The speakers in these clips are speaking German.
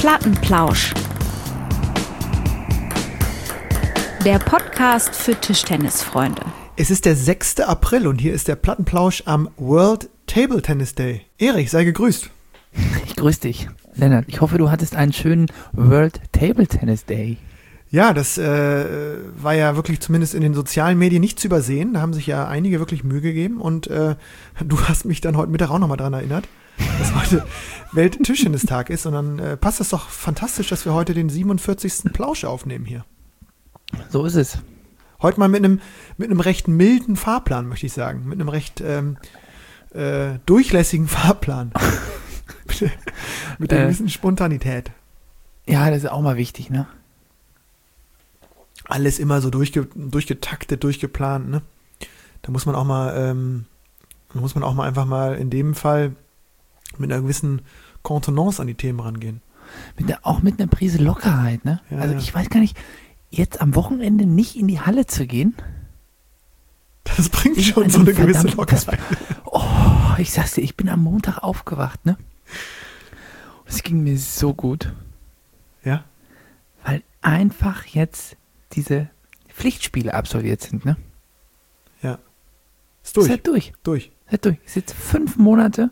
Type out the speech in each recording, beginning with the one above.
Plattenplausch. Der Podcast für Tischtennisfreunde. Es ist der 6. April und hier ist der Plattenplausch am World Table Tennis Day. Erich, sei gegrüßt. Ich grüße dich, Lennart. Ich hoffe, du hattest einen schönen World Table Tennis Day. Ja, das war ja wirklich zumindest in den sozialen Medien nicht zu übersehen. Da haben sich ja einige wirklich Mühe gegeben und du hast mich dann heute Mittag auch nochmal dran erinnert, dass heute Welt-Tischtennis-Tag ist und dann passt das doch fantastisch, dass wir heute den 47. Plausch aufnehmen hier. So ist es. Heute mal mit einem recht milden Fahrplan, möchte ich sagen. Mit einem recht durchlässigen Fahrplan. mit einer gewissen Spontanität. Ja, das ist auch mal wichtig, ne? Alles immer so durchgetaktet, durchgeplant, ne? Da muss man auch mal, einfach mal in dem Fall mit einer gewissen Kontenance an die Themen rangehen. Auch mit einer Prise Lockerheit, ne? Ja, also ja. ich weiß gar nicht, jetzt am Wochenende nicht in die Halle zu gehen. Das bringt schon so eine gewisse Lockerheit. Ich sag's dir, ich bin am Montag aufgewacht, ne? Es ging mir so gut. Ja? Weil einfach jetzt diese Pflichtspiele absolviert sind, ne? Ja. Ist durch. Ist halt durch. Durch. Ist jetzt 5 Monate.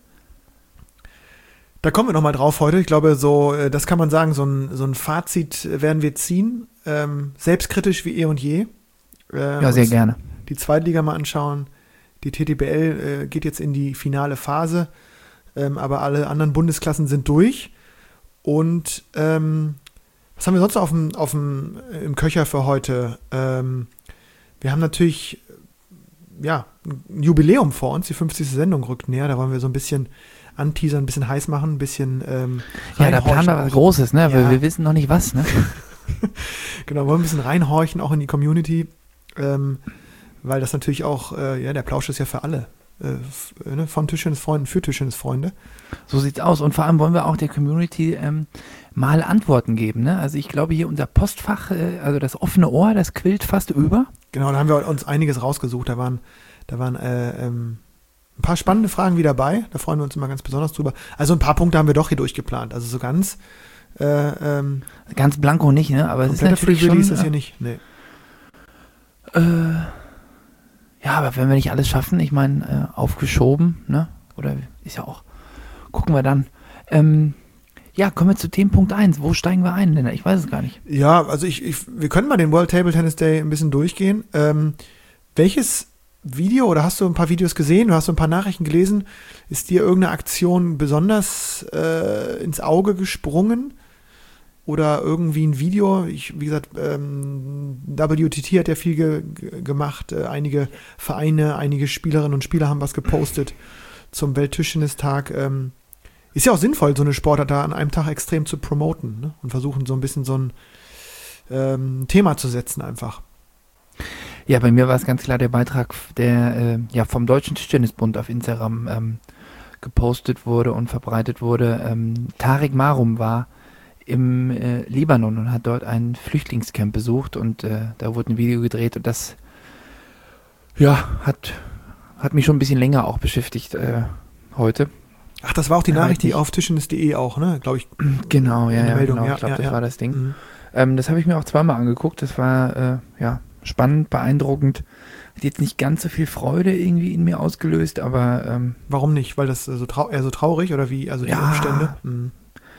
Da kommen wir nochmal drauf heute. Ich glaube, so, das kann man sagen, so ein Fazit werden wir ziehen. Selbstkritisch wie eh und je. Ja, sehr gerne. Die Zweitliga mal anschauen. Die TTBL geht jetzt in die finale Phase. Aber alle anderen Bundesklassen sind durch. Und was haben wir sonst noch im Köcher für heute? Wir haben natürlich ein Jubiläum vor uns. Die 50. Sendung rückt näher. Da wollen wir so ein bisschen anteasern, ein bisschen heiß machen, ein bisschen ja, da planen wir was Großes, ne? Ja. Weil wir wissen noch nicht was, ne? Genau, wollen ein bisschen reinhorchen, auch in die Community. Weil das natürlich auch, der Plausch ist ja für alle. Von Tischtennisfreunden für Tischtennisfreunde. So sieht's aus. Und vor allem wollen wir auch der Community mal Antworten geben. Ne? Also ich glaube, hier unser Postfach, also das offene Ohr, das quillt fast über. Genau, da haben wir uns einiges rausgesucht. Da waren ein paar spannende Fragen wieder dabei. Da freuen wir uns immer ganz besonders drüber. Also ein paar Punkte haben wir doch hier durchgeplant. Also so ganz ganz blanko nicht, ne? Aber es ist natürlich schon, ist das hier nicht. Nee. Ja, aber wenn wir nicht alles schaffen, ich meine, aufgeschoben, ne? Oder ist ja auch, gucken wir dann. Ja, kommen wir zu Themenpunkt 1. Wo steigen wir ein, Lennart? Ich weiß es gar nicht. Ja, also wir können mal den World Table Tennis Day ein bisschen durchgehen. Welches Video, oder hast du ein paar Videos gesehen, du hast so ein paar Nachrichten gelesen, ist dir irgendeine Aktion besonders ins Auge gesprungen? Oder irgendwie ein Video, wie gesagt, WTT hat ja viel gemacht, einige Vereine, einige Spielerinnen und Spieler haben was gepostet zum Welttischtennistag. Ist ja auch sinnvoll, so eine Sportart da an einem Tag extrem zu promoten, ne? Und versuchen so ein bisschen so ein Thema zu setzen einfach. Ja, bei mir war es ganz klar der Beitrag, der vom Deutschen Tischtennisbund auf Instagram gepostet wurde und verbreitet wurde. Tarek Marum war im Libanon und hat dort ein Flüchtlingscamp besucht und da wurde ein Video gedreht und das hat mich schon ein bisschen länger auch beschäftigt heute. Ach, das war auch die Nachricht, die auf tischtennis.de auch, ne, glaube ich. Genau, ja, Meldung. genau. Ja, ich glaube, das ja. war das Ding. Mhm. Das habe ich mir auch zweimal angeguckt. Das war spannend, beeindruckend. Hat jetzt nicht ganz so viel Freude irgendwie in mir ausgelöst, aber warum nicht? Weil das eher so traurig oder wie? Also die Umstände? Mhm.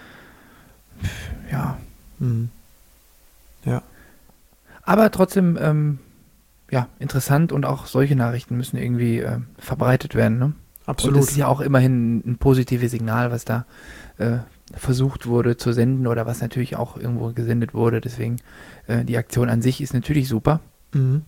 Ja. Mhm. Ja. Aber trotzdem, interessant und auch solche Nachrichten müssen irgendwie verbreitet werden, ne? Absolut. Und das ist ja auch immerhin ein positives Signal, was da versucht wurde zu senden oder was natürlich auch irgendwo gesendet wurde. Deswegen, die Aktion an sich ist natürlich super. Mhm.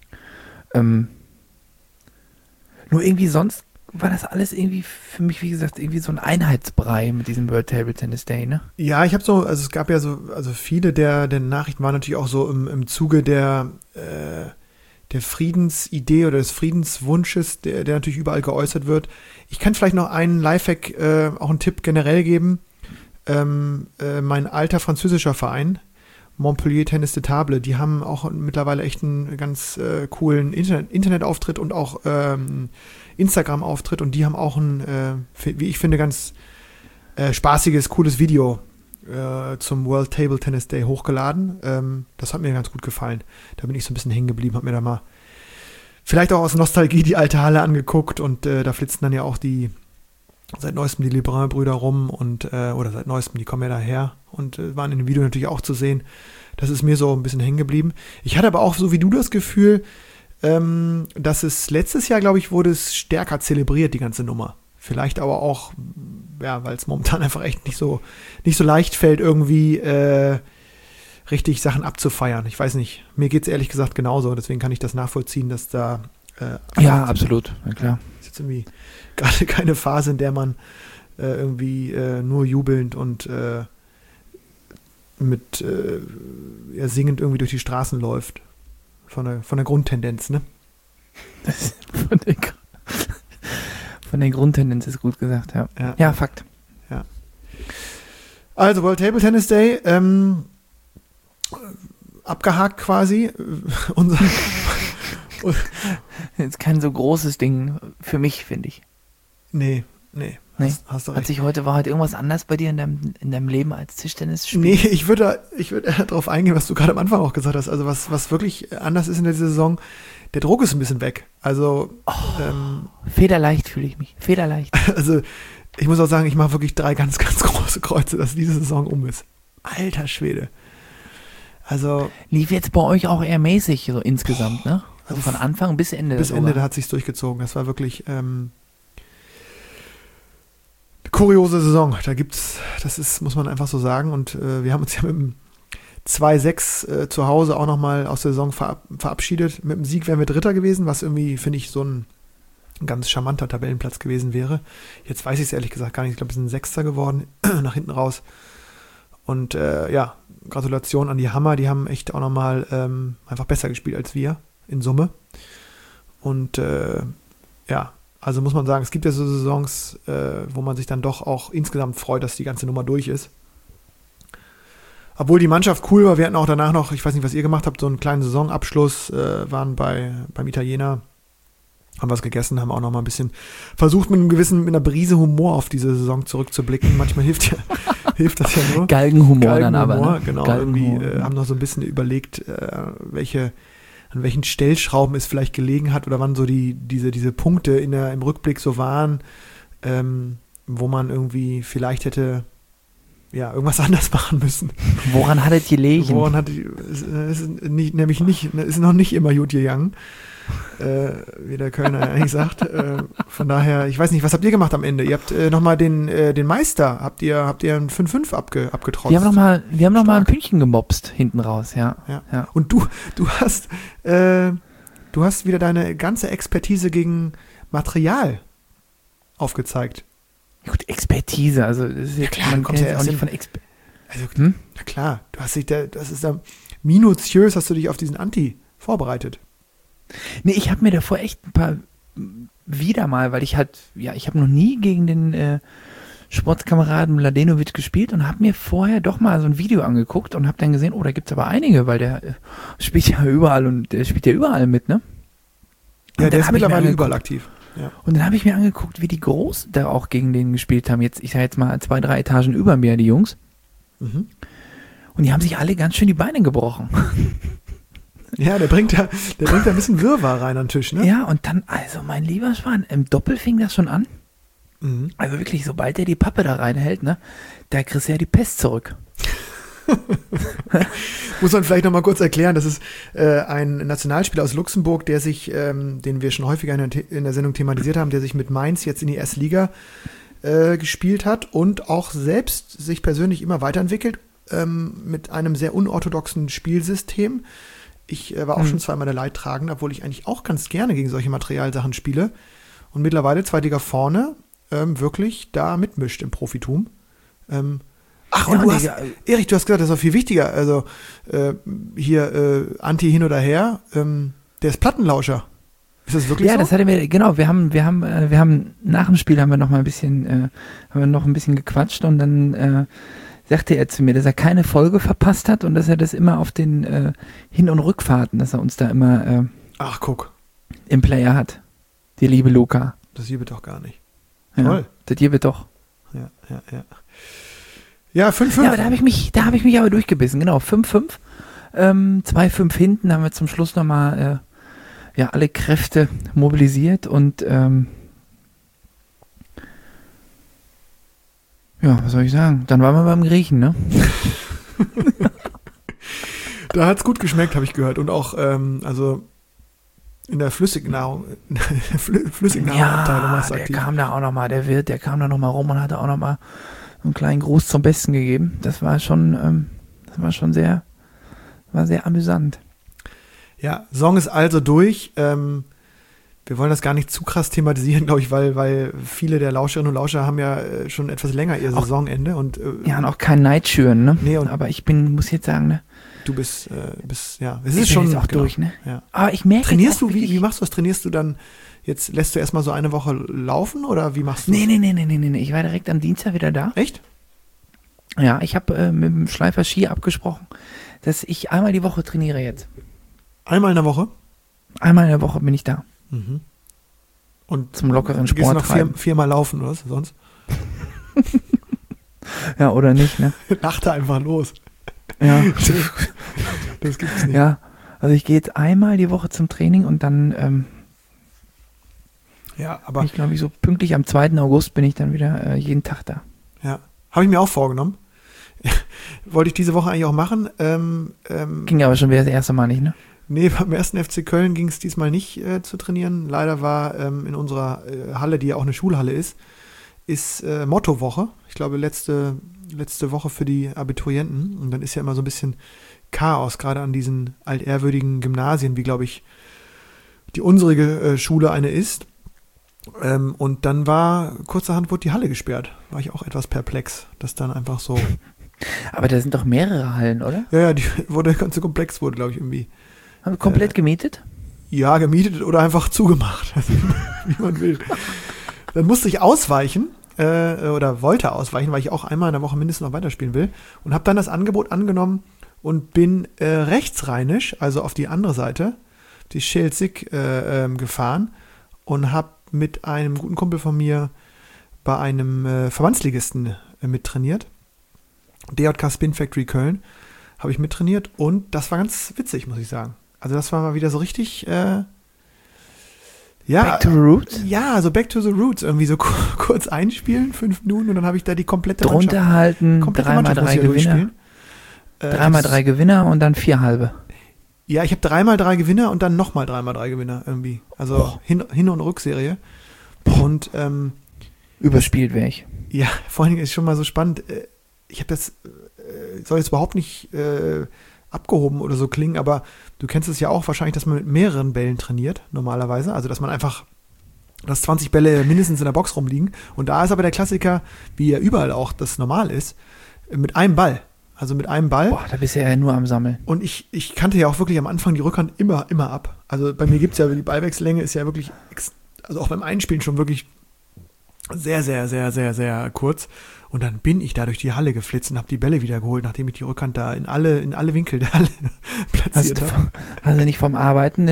Nur irgendwie sonst war das alles irgendwie für mich, wie gesagt, irgendwie so ein Einheitsbrei mit diesem World Table Tennis Day, ne? Ja, es gab ja viele der Nachrichten waren natürlich auch so im Zuge der Friedensidee oder des Friedenswunsches, der natürlich überall geäußert wird. Ich kann vielleicht noch einen Lifehack, auch einen Tipp generell geben. Mein alter französischer Verein, Montpellier Tennis de Table, die haben auch mittlerweile echt einen ganz coolen Internetauftritt und auch Instagram-Auftritt und die haben auch ein, wie ich finde, ganz spaßiges, cooles Video zum World Table Tennis Day hochgeladen. Das hat mir ganz gut gefallen. Da bin ich so ein bisschen hängen geblieben, habe mir da mal vielleicht auch aus Nostalgie die alte Halle angeguckt und da flitzen dann ja auch seit neuestem die Lebrun-Brüder rum und oder seit neuestem, die kommen ja daher und waren in dem Video natürlich auch zu sehen. Das ist mir so ein bisschen hängen geblieben. Ich hatte aber auch, so wie du, das Gefühl, dass es letztes Jahr, glaube ich, wurde es stärker zelebriert, die ganze Nummer. Vielleicht aber auch, ja, weil es momentan einfach echt nicht so leicht fällt, irgendwie richtig Sachen abzufeiern. Ich weiß nicht, mir geht es ehrlich gesagt genauso, deswegen kann ich das nachvollziehen, dass da ja, absolut, ja, klar. Ist jetzt irgendwie gerade keine Phase, in der man irgendwie nur jubelnd und mit singend irgendwie durch die Straßen läuft. Von der Grundtendenz, ne? Von der Grundtendenz ist gut gesagt, ja. Ja, Fakt. Ja. Also World Table Tennis Day, abgehakt quasi. Jetzt kein so großes Ding für mich, finde ich. Nee. Hast du recht. War heute irgendwas anders bei dir in deinem Leben als Tischtennisspiel? Nee, ich würde darauf eingehen, was du gerade am Anfang auch gesagt hast. Also was wirklich anders ist in der Saison, der Druck ist ein bisschen weg. Also federleicht fühle ich mich. Federleicht. Also ich muss auch sagen, ich mache wirklich 3 ganz, ganz große Kreuze, dass diese Saison um ist. Alter Schwede. Also lief jetzt bei euch auch eher mäßig so insgesamt, ne? Also von Anfang bis Ende. Bis Ende, da hat sich's durchgezogen. Das war wirklich kuriose Saison. Muss man einfach so sagen. Und wir haben uns ja mit dem 2-6 zu Hause auch nochmal aus der Saison verabschiedet. Mit dem Sieg wären wir Dritter gewesen, was irgendwie, finde ich, so ein ganz charmanter Tabellenplatz gewesen wäre. Jetzt weiß ich es ehrlich gesagt gar nicht. Ich glaube, wir sind Sechster geworden, nach hinten raus. Und Gratulation an die Hammer. Die haben echt auch nochmal einfach besser gespielt als wir in Summe. Und also muss man sagen, es gibt ja so Saisons, wo man sich dann doch auch insgesamt freut, dass die ganze Nummer durch ist. Obwohl die Mannschaft cool war, wir hatten auch danach noch, ich weiß nicht, was ihr gemacht habt, so einen kleinen Saisonabschluss, waren beim Italiener, haben was gegessen, haben auch noch mal ein bisschen versucht, mit einer Brise Humor auf diese Saison zurückzublicken. Manchmal hilft das ja nur. Galgenhumor dann aber. Ne? Genau, irgendwie haben noch so ein bisschen überlegt, an welchen Stellschrauben es vielleicht gelegen hat oder wann so diese Punkte im Rückblick so waren, wo man irgendwie vielleicht hätte irgendwas anders machen müssen. Woran hat es gelegen? Ist noch nicht immer gut gegangen, wie der Kölner eigentlich sagt. Von daher, ich weiß nicht, was habt ihr gemacht am Ende? Ihr habt nochmal den Meister, habt ihr ein 5-5 abgetrotzt? Wir haben noch mal ein Pünktchen gemobst hinten raus, ja. Und du hast wieder deine ganze Expertise gegen Material aufgezeigt. Gut, Expertise, also das ist klar, man kommt kennt ja auch erst nicht von Expertise. Also, na klar, das ist da minutiös, hast du dich auf diesen Anti vorbereitet. Nee, ich habe mir davor echt ein paar wieder mal, weil ich habe noch nie gegen den Sportkameraden Mladenovic gespielt und habe mir vorher doch mal so ein Video angeguckt und habe dann gesehen, da gibt's aber einige, weil der spielt ja überall und der spielt ja überall mit, ne? Ja, der ist mittlerweile überall aktiv. Ja. Und dann habe ich mir angeguckt, wie die Großen da auch gegen den gespielt haben. Ich sage jetzt mal 2, 3 Etagen über mir, die Jungs. Mhm. Und die haben sich alle ganz schön die Beine gebrochen. Ja, der bringt da ein bisschen Wirrwarr rein an den Tisch, ne? Ja, und dann, also mein lieber Schwan, im Doppel fing das schon an. Mhm. Also wirklich, sobald der die Pappe da reinhält, ne, da kriegst du ja die Pest zurück. Muss man vielleicht noch mal kurz erklären, das ist ein Nationalspieler aus Luxemburg, der sich, den wir schon häufiger in der Sendung thematisiert haben, der sich mit Mainz jetzt in die erste Liga gespielt hat und auch selbst sich persönlich immer weiterentwickelt mit einem sehr unorthodoxen Spielsystem. Ich war auch schon zweimal der Leidtragende, obwohl ich eigentlich auch ganz gerne gegen solche Materialsachen spiele und mittlerweile 2 Liga vorne wirklich da mitmischt im Profitum. Erich, du hast gesagt, das ist auch viel wichtiger. Also Anti hin oder her, der ist Plattenlauscher. Ist das wirklich so? Ja, das hatten wir, genau. Wir haben nach dem Spiel haben wir noch ein bisschen gequatscht und dann sagte er zu mir, dass er keine Folge verpasst hat und dass er das immer auf den Hin- und Rückfahrten, dass er uns da immer guck. Im Player hat. Die liebe Luca. Das hier wird doch gar nicht. Ja, toll. Das hier wird doch. Ja. Ja, 5-5. Ja, aber da habe ich mich aber durchgebissen, genau, 5-5. 2-5 hinten, haben wir zum Schluss nochmal alle Kräfte mobilisiert und was soll ich sagen? Dann waren wir beim Griechen, ne? Da hat's gut geschmeckt, habe ich gehört. Und auch, also in der Flüssignahrung, Flüssignahrung-Abteilung warst du der aktiv. kam da auch nochmal, der Wirt, der kam da nochmal rum und hatte auch nochmal einen kleinen Gruß zum Besten gegeben. Das war schon sehr amüsant. Ja, Song ist also durch. Wir wollen das gar nicht zu krass thematisieren, glaube ich, weil viele der Lauscherinnen und Lauscher haben ja schon etwas länger ihr Saisonende. Und auch kein Neid schüren, ne? Nee, aber muss jetzt sagen, ne? Du bist, ja, es Ich ist schon bin jetzt auch genau, durch, ne? Ja. Aber ich merke Trainierst jetzt du, auch wie machst du das? Trainierst du dann, jetzt lässt du erstmal so eine Woche laufen oder wie machst du das? Nee. Ich war direkt am Dienstag wieder da. Echt? Ja, ich habe mit dem Schleifer Ski abgesprochen, dass ich einmal die Woche trainiere jetzt. Einmal in der Woche? Einmal in der Woche bin ich da. Mhm. Und zum lockeren Sport. Gehst du noch treiben. viermal laufen oder was sonst? Ja, oder nicht, ne? Lachte einfach los. Ja. Das gibt's nicht. Ja, also ich gehe jetzt einmal die Woche zum Training und dann ja, aber ich glaube, so pünktlich am 2. August bin ich dann wieder jeden Tag da. Ja, habe ich mir auch vorgenommen. Wollte ich diese Woche eigentlich auch machen. Ging aber schon wieder das erste Mal nicht, ne? Nee, beim 1. FC Köln ging es diesmal nicht zu trainieren. Leider war in unserer Halle, die ja auch eine Schulhalle ist Mottowoche. Ich glaube, letzte Woche für die Abiturienten. Und dann ist ja immer so ein bisschen Chaos, gerade an diesen altehrwürdigen Gymnasien, wie, glaube ich, die unsere Schule eine ist. Und dann kurzerhand wurde die Halle gesperrt. War ich auch etwas perplex, dass dann einfach so... Aber da sind doch mehrere Hallen, oder? Ja, der ganze Komplex wurde, glaube ich, irgendwie... Haben komplett gemietet? Ja, gemietet oder einfach zugemacht, also, wie man will. Dann musste ich ausweichen oder wollte ausweichen, weil ich auch einmal in der Woche mindestens noch weiterspielen will und habe dann das Angebot angenommen und bin rechtsrheinisch, also auf die andere Seite, die Schelsig gefahren und habe mit einem guten Kumpel von mir bei einem Verbandsligisten mittrainiert. DJK Spin Factory Köln habe ich mittrainiert und das war ganz witzig, muss ich sagen. Also das war mal wieder so richtig, Back to the Roots? Ja, so Back to the Roots. Irgendwie so kurz einspielen, 5 Minuten und dann habe ich da die komplette drunter halten, komplette 3x3 Gewinner. 3x3 Gewinner und dann 4 halbe. Ja, ich habe 3x3 Gewinner und dann nochmal 3x3 Gewinner irgendwie. Also Hin- und Rückserie. Und überspielt wäre ich. Ja, vor allen Dingen ist schon mal so spannend. Ich habe das, soll jetzt überhaupt nicht abgehoben oder so klingen, aber du kennst es ja auch wahrscheinlich, dass man mit mehreren Bällen trainiert, normalerweise. Also, dass man einfach, dass 20 Bälle mindestens in der Box rumliegen. Und da ist aber der Klassiker, wie ja überall auch das normal ist, mit einem Ball. Also mit einem Ball. Boah, da bist du ja nur am Sammeln. Und ich kannte ja auch wirklich am Anfang die Rückhand immer ab. Also bei mir gibt es ja, die Ballwechsellänge ist ja wirklich, also auch beim Einspielen schon wirklich sehr, sehr, sehr, sehr, sehr kurz. Und dann bin ich da durch die Halle geflitzt und habe die Bälle wieder geholt, nachdem ich die Rückhand da in alle Winkel der Halle platziert habe. Also nicht vom Arbeiten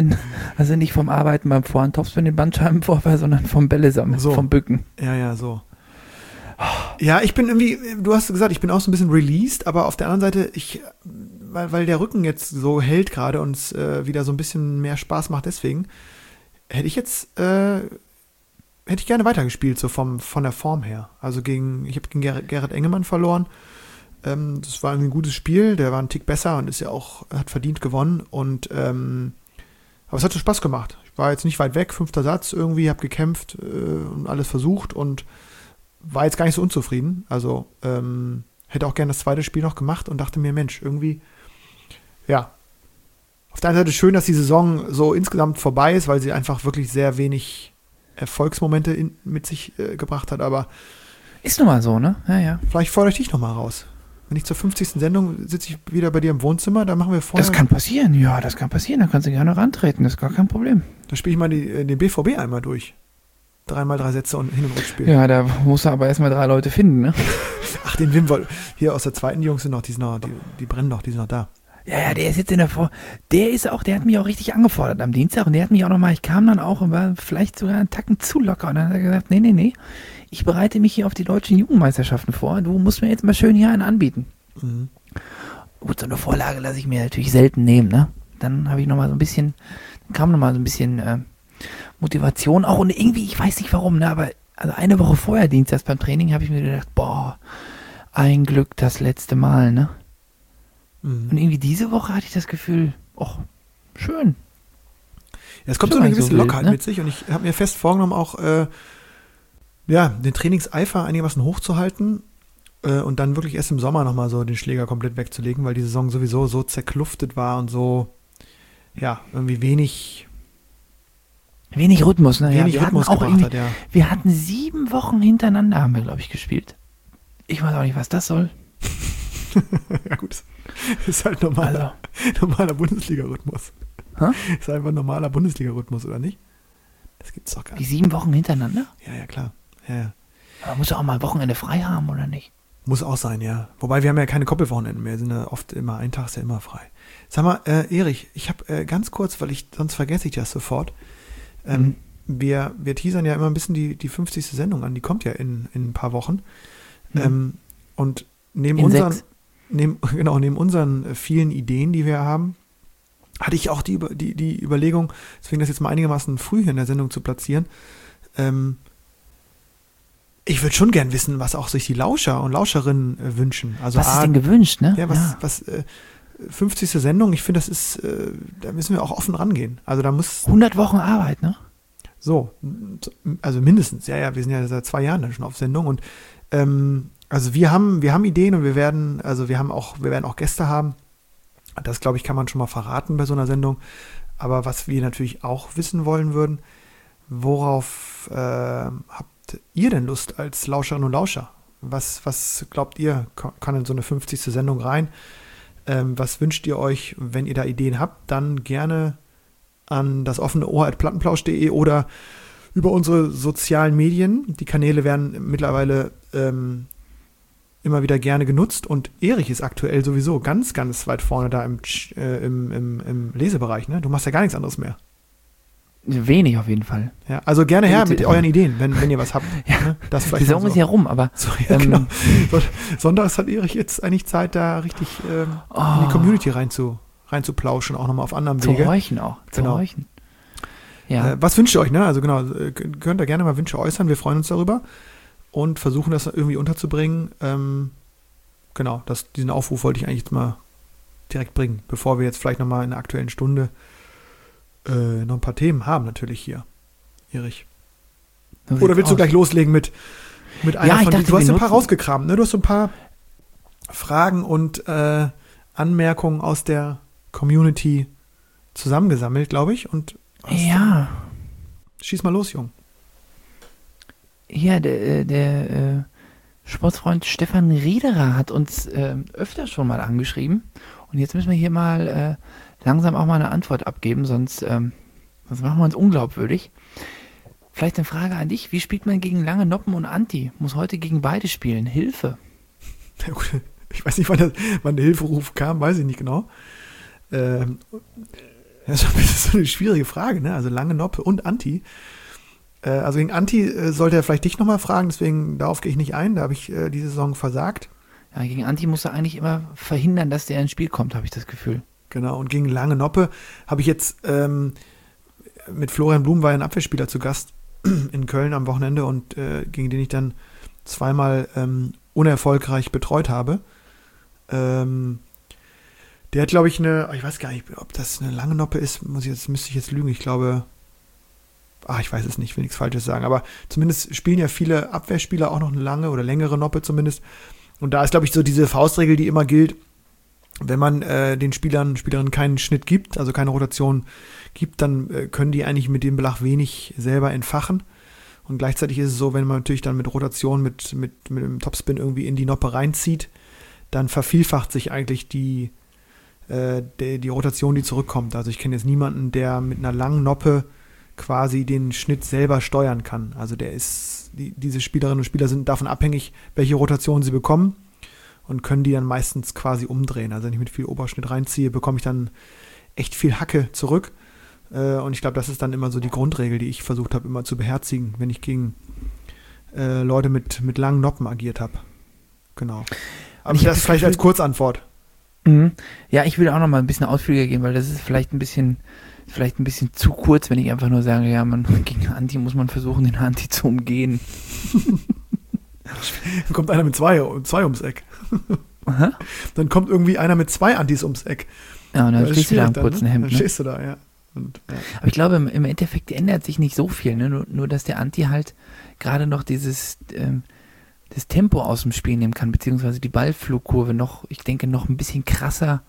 beim Vorhandtopf mit den Bandscheibenvorfall, sondern vom Bälle sammeln, vom Bücken. Ja, so. Ja, ich bin irgendwie, du hast gesagt, ich bin auch so ein bisschen released, aber auf der anderen Seite, weil der Rücken jetzt so hält gerade und es wieder so ein bisschen mehr Spaß macht, deswegen hätte ich gerne weitergespielt, so von der Form her. Also ich habe gegen Gerrit Engemann verloren. Das war ein gutes Spiel, der war ein Tick besser und ist ja auch, hat verdient gewonnen. Aber es hat so Spaß gemacht. Ich war jetzt nicht weit weg, 5. Satz irgendwie, habe gekämpft und alles versucht und war jetzt gar nicht so unzufrieden. Also hätte auch gerne das zweite Spiel noch gemacht und dachte mir, Mensch, irgendwie, ja. Auf der einen Seite schön, dass die Saison so insgesamt vorbei ist, weil sie einfach wirklich sehr wenig Erfolgsmomente mit sich gebracht hat, aber ist nun mal so, ne? Ja. Vielleicht fordere ich dich nochmal raus. Wenn ich zur 50. Sendung sitze ich wieder bei dir im Wohnzimmer, dann machen wir vorher... Das kann passieren, da kannst du gerne rantreten, das ist gar kein Problem. Da spiele ich mal den BVB einmal durch. 3x3 Sätze und Hin- und Rückspiel. Ja, da musst du aber erstmal 3 Leute finden, ne? Ach, den Wim, hier aus der zweiten Jungs die brennen noch, die sind noch da. Ja, der ist jetzt der hat mich auch richtig angefordert am Dienstag und der hat mich auch nochmal, ich kam dann auch und war vielleicht sogar einen Tacken zu locker und dann hat er gesagt, nee, ich bereite mich hier auf die deutschen Jugendmeisterschaften vor, du musst mir jetzt mal schön hier einen anbieten. Mhm. Gut, so eine Vorlage lasse ich mir natürlich selten nehmen, ne? Dann habe ich nochmal so ein bisschen, Motivation auch und irgendwie, ich weiß nicht warum, ne, aber also eine Woche vorher dienstags beim Training habe ich mir gedacht, boah, ein Glück das letzte Mal, ne? Mhm. Und irgendwie diese Woche hatte ich das Gefühl, ach, schön. Ja, es kommt Schon so eine mal so gewisse wild, Lockerheit ne? mit sich und ich habe mir fest vorgenommen, auch den Trainingseifer einigermaßen hochzuhalten und dann wirklich erst im Sommer nochmal so den Schläger komplett wegzulegen, weil die Saison sowieso so zerkluftet war und so, ja, irgendwie wenig Rhythmus, ne? Wenig wir Rhythmus hatten auch gebracht irgendwie, hat, ja. wir hatten 7 Wochen hintereinander, haben wir, glaube ich, gespielt. Ich weiß auch nicht, was das soll. Ja gut, ist halt normaler Bundesliga-Rhythmus. Hä? Ist einfach ein normaler Bundesliga-Rhythmus, oder nicht? Das gibt's doch gar Die nicht. 7 Wochen hintereinander? Ja, klar. Ja. Aber muss doch auch mal ein Wochenende frei haben, oder nicht? Muss auch sein, ja. Wobei wir haben ja keine Koppelwochenenden mehr, sind ja oft immer, ein Tag ist ja immer frei. Sag mal, Erich, ich habe ganz kurz, sonst vergesse ich das sofort, wir teasern ja immer ein bisschen die 50. Sendung an, die kommt ja in ein paar Wochen. Und neben unseren vielen Ideen, die wir haben, hatte ich auch die Überlegung, deswegen das jetzt mal einigermaßen früh hier in der Sendung zu platzieren, ich würde schon gern wissen, was auch sich die Lauscher und Lauscherinnen wünschen. Also was ist denn gewünscht, ne? Ja, was 50. Sendung, ich finde, das ist, da müssen wir auch offen rangehen. Also da muss 100 Wochen Arbeit, ne? so, also mindestens, ja, wir sind ja seit 2 Jahren dann schon auf Sendung und also wir haben Ideen und wir werden auch Gäste haben. Das, glaube ich, kann man schon mal verraten bei so einer Sendung. Aber was wir natürlich auch wissen wollen würden, worauf habt ihr denn Lust als Lauscherinnen und Lauscher? Was glaubt ihr, kann in so eine 50. Sendung rein? Was wünscht ihr euch, wenn ihr da Ideen habt? Dann gerne an das offene Ohr @plattenplausch.de oder über unsere sozialen Medien. Die Kanäle werden mittlerweile immer wieder gerne genutzt und Erich ist aktuell sowieso ganz, ganz weit vorne da im Lesebereich. Ne? Du machst ja gar nichts anderes mehr. Wenig auf jeden Fall. Ja, also gerne her mit euren Ideen, wenn ihr was habt. Ja, ne? Das vielleicht die Saison ist ja rum, aber so, ja, genau. Sonntags hat Erich jetzt eigentlich Zeit, da richtig in die Community reinzuplauschen, auch nochmal auf anderem Wege. Zu horchen auch. Genau. Ja. Was wünscht ihr euch? Ne? Also genau, könnt ihr gerne mal Wünsche äußern, wir freuen uns darüber und versuchen das irgendwie unterzubringen. Genau, diesen Aufruf wollte ich eigentlich jetzt mal direkt bringen, bevor wir jetzt vielleicht nochmal in der aktuellen Stunde noch ein paar Themen haben natürlich hier, Erich. Oder willst du gleich loslegen mit einer von denen? Du hast ein paar rausgekramt, ne? Du hast so ein paar Fragen und Anmerkungen aus der Community zusammengesammelt, glaube ich. Und ja. Schieß mal los, Jung. Ja, der Sportfreund Stefan Riederer hat uns öfter schon mal angeschrieben. Und jetzt müssen wir hier mal langsam auch mal eine Antwort abgeben, sonst machen wir uns unglaubwürdig. Vielleicht eine Frage an dich. Wie spielt man gegen Lange Noppen und Anti? Muss heute gegen beide spielen. Hilfe. Ja, gut. Ich weiß nicht, wann der Hilferuf kam, weiß ich nicht genau. Das ist so eine schwierige Frage, ne? Also Lange Noppe und Anti. Also gegen Anti sollte er vielleicht dich nochmal fragen, deswegen darauf gehe ich nicht ein. Da habe ich diese Saison versagt. Ja, gegen Anti muss er eigentlich immer verhindern, dass der ins Spiel kommt, habe ich das Gefühl. Genau, und gegen Lange Noppe habe ich jetzt mit Florian Blum war ein Abwehrspieler zu Gast in Köln am Wochenende und gegen den ich dann zweimal unerfolgreich betreut habe. Der hat, glaube ich, ich weiß gar nicht, ob das eine Lange Noppe ist, müsste ich jetzt lügen, ich glaube, ich weiß es nicht, will nichts Falsches sagen, aber zumindest spielen ja viele Abwehrspieler auch noch eine lange oder längere Noppe zumindest. Und da ist, glaube ich, so diese Faustregel, die immer gilt, wenn man den Spielern, Spielerinnen keinen Schnitt gibt, also keine Rotation gibt, dann können die eigentlich mit dem Belag wenig selber entfachen. Und gleichzeitig ist es so, wenn man natürlich dann mit Rotation, mit dem Topspin irgendwie in die Noppe reinzieht, dann vervielfacht sich eigentlich die Rotation, die zurückkommt. Also ich kenne jetzt niemanden, der mit einer langen Noppe quasi den Schnitt selber steuern kann. Also diese Spielerinnen und Spieler sind davon abhängig, welche Rotation sie bekommen. und können die dann meistens quasi umdrehen. Also wenn ich mit viel Oberschnitt reinziehe, bekomme ich dann echt viel Hacke zurück. Und ich glaube, das ist dann immer so die Grundregel, die ich versucht habe, immer zu beherzigen, wenn ich gegen Leute mit langen Noppen agiert habe. Genau. Aber das ist vielleicht als Kurzantwort. Ja, ich will auch noch mal ein bisschen ausführlicher gehen, weil das ist vielleicht ein bisschen zu kurz, wenn ich einfach nur sage, ja, gegen Anti muss man versuchen, den Anti zu umgehen. Dann kommt einer mit zwei ums Eck. Aha. Dann kommt irgendwie einer mit 2 Antis ums Eck. Ja, und dann stehst du da im kurzen Hemd. Dann stehst du da, ja. Ja. Aber ich glaube, im Endeffekt ändert sich nicht so viel, ne? Nur dass der Anti halt gerade noch das Tempo aus dem Spiel nehmen kann, beziehungsweise die Ballflugkurve noch, ich denke, noch ein bisschen krasser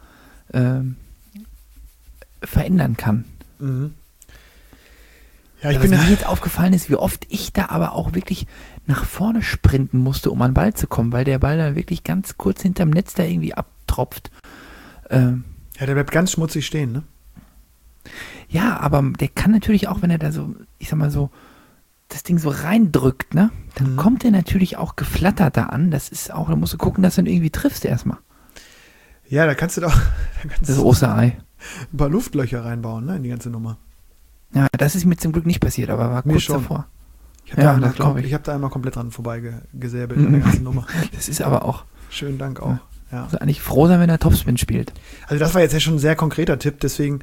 verändern kann. Mhm. Ja, was mir jetzt aufgefallen ist, wie oft ich da aber auch wirklich nach vorne sprinten musste, um an den Ball zu kommen, weil der Ball da wirklich ganz kurz hinterm Netz da irgendwie abtropft. Ja, der bleibt ganz schmutzig stehen, ne? Ja, aber der kann natürlich auch, wenn er da so, ich sag mal so, das Ding so reindrückt, ne, dann kommt er natürlich auch geflattert da an. Das ist auch, da musst du gucken, dass du ihn irgendwie triffst erstmal. Ja, da kannst du doch das Osterei. Ein paar Luftlöcher reinbauen, ne, in die ganze Nummer. Ja, das ist mir zum Glück nicht passiert, aber war kurz davor. Ich habe da einmal komplett dran vorbeigesäbelt an der ganzen Nummer. Das ist aber auch. Schönen Dank auch. Ja. Also eigentlich froh sein, wenn er Topspin spielt. Also das war jetzt ja schon ein sehr konkreter Tipp, deswegen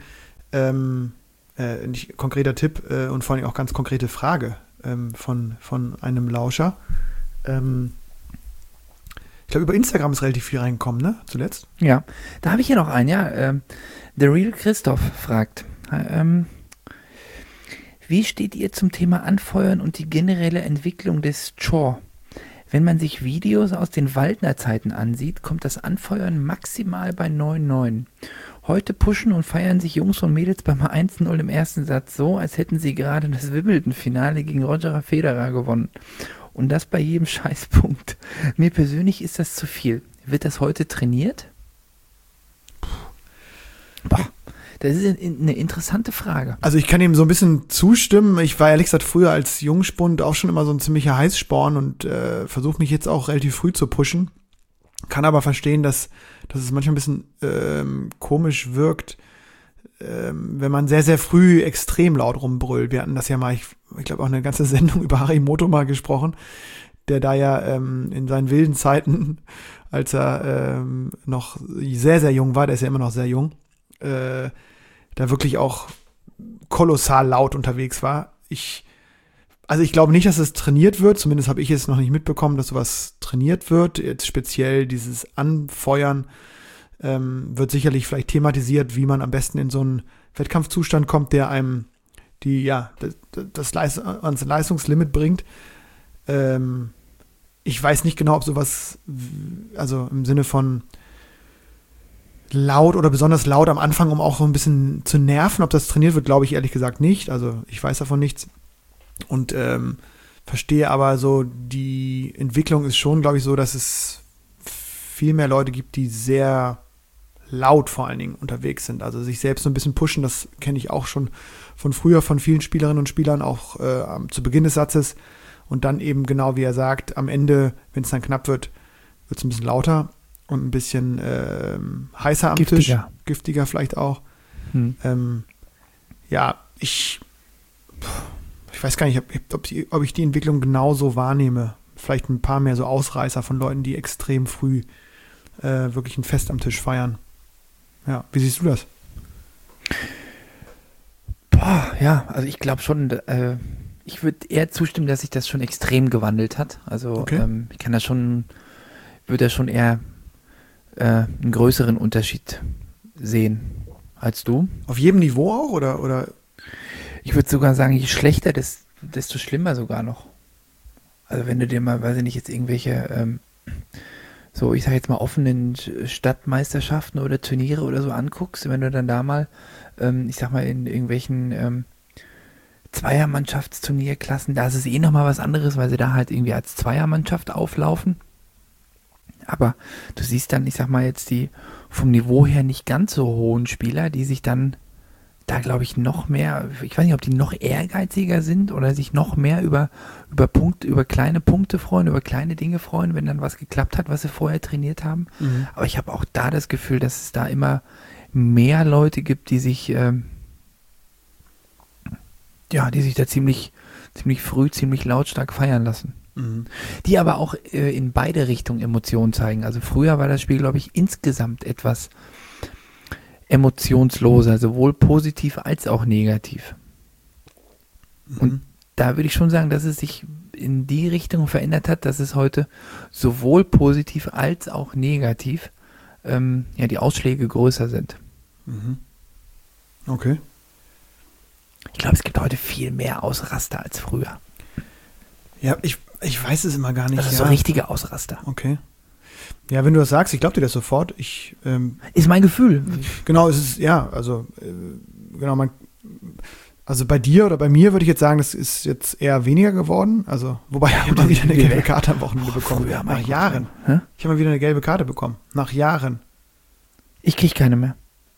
nicht konkreter Tipp und vor allem auch ganz konkrete Frage von einem Lauscher. Ich glaube, über Instagram ist relativ viel reingekommen, ne? Zuletzt. Ja, da habe ich hier noch einen, ja. The Real Christoph fragt, wie steht ihr zum Thema Anfeuern und die generelle Entwicklung des Chore? Wenn man sich Videos aus den Waldner-Zeiten ansieht, kommt das Anfeuern maximal bei 9,9. Heute pushen und feiern sich Jungs und Mädels beim 1-0 im ersten Satz so, als hätten sie gerade das Wimbledon-Finale gegen Roger Federer gewonnen. Und das bei jedem Scheißpunkt. Mir persönlich ist das zu viel. Wird das heute trainiert? Boah, das ist eine interessante Frage. Also ich kann ihm so ein bisschen zustimmen. Ich war ehrlich gesagt früher als Jungspund auch schon immer so ein ziemlicher Heißsporn und versuche mich jetzt auch relativ früh zu pushen. Kann aber verstehen, dass es manchmal ein bisschen komisch wirkt, wenn man sehr, sehr früh extrem laut rumbrüllt. Wir hatten das ja mal, ich glaube auch eine ganze Sendung über Harimoto mal gesprochen, der da ja in seinen wilden Zeiten, als er noch sehr, sehr jung war, der ist ja immer noch sehr jung, da wirklich auch kolossal laut unterwegs war. Also ich glaube nicht, dass es trainiert wird, zumindest habe ich es noch nicht mitbekommen, dass sowas trainiert wird. Jetzt speziell dieses Anfeuern wird sicherlich vielleicht thematisiert, wie man am besten in so einen Wettkampfzustand kommt, der einem ans Leistungslimit bringt. Ich weiß nicht genau, ob sowas, also im Sinne von laut oder besonders laut am Anfang, um auch so ein bisschen zu nerven, ob das trainiert wird, glaube ich ehrlich gesagt nicht. Also ich weiß davon nichts. Und verstehe aber so, die Entwicklung ist schon, glaube ich, so, dass es viel mehr Leute gibt, die sehr laut vor allen Dingen unterwegs sind. Also sich selbst so ein bisschen pushen, das kenne ich auch schon von früher, von vielen Spielerinnen und Spielern, auch zu Beginn des Satzes. Und dann eben genau, wie er sagt, am Ende, wenn es dann knapp wird, wird es ein bisschen lauter und ein bisschen heißer am Tisch. Giftiger vielleicht auch. Ich weiß gar nicht, ob ich die Entwicklung genauso wahrnehme. Vielleicht ein paar mehr so Ausreißer von Leuten, die extrem früh wirklich ein Fest am Tisch feiern. Ja, wie siehst du das? Boah, ja, also ich glaube schon, ich würde eher zustimmen, dass sich das schon extrem gewandelt hat. Also okay. Ich kann da schon, würde da schon eher einen größeren Unterschied sehen als du. Auf jedem Niveau auch, oder? Ich würde sogar sagen, je schlechter, desto schlimmer sogar noch. Also wenn du dir mal, weiß ich nicht, jetzt irgendwelche, so ich sage jetzt mal offenen Stadtmeisterschaften oder Turniere oder so anguckst, wenn du dann da mal, ich sag mal in irgendwelchen Zweiermannschaftsturnierklassen, da ist es nochmal was anderes, weil sie da halt irgendwie als Zweiermannschaft auflaufen. Aber du siehst dann, ich sag mal jetzt die vom Niveau her nicht ganz so hohen Spieler, die sich dann da, glaube ich, noch mehr, ich weiß nicht, ob die noch ehrgeiziger sind oder sich noch mehr über kleine Punkte freuen, über kleine Dinge freuen, wenn dann was geklappt hat, was sie vorher trainiert haben. Aber ich habe auch da das Gefühl, dass es da immer mehr Leute gibt, die sich da ziemlich früh, ziemlich lautstark feiern lassen. Die aber auch in beide Richtungen Emotionen zeigen. Also früher war das Spiel, glaube ich, insgesamt etwas emotionsloser, sowohl positiv als auch negativ. Und da würde ich schon sagen, dass es sich in die Richtung verändert hat, dass es heute sowohl positiv als auch negativ die Ausschläge größer sind. Okay. Ich glaube, es gibt heute viel mehr Ausraster als früher. Ja, ich weiß es immer gar nicht. Also so richtige Ausraster. Okay. Ja, wenn du das sagst, ich glaube dir das sofort. Ist mein Gefühl. Genau, es ist, also bei dir oder bei mir würde ich jetzt sagen, das ist jetzt eher weniger geworden. Also, wobei ich habe mal wieder eine gelbe Karte am Wochenende bekommen. Nach Jahren. Ich habe mal wieder eine gelbe Karte bekommen. Nach Jahren. Ich kriege keine mehr.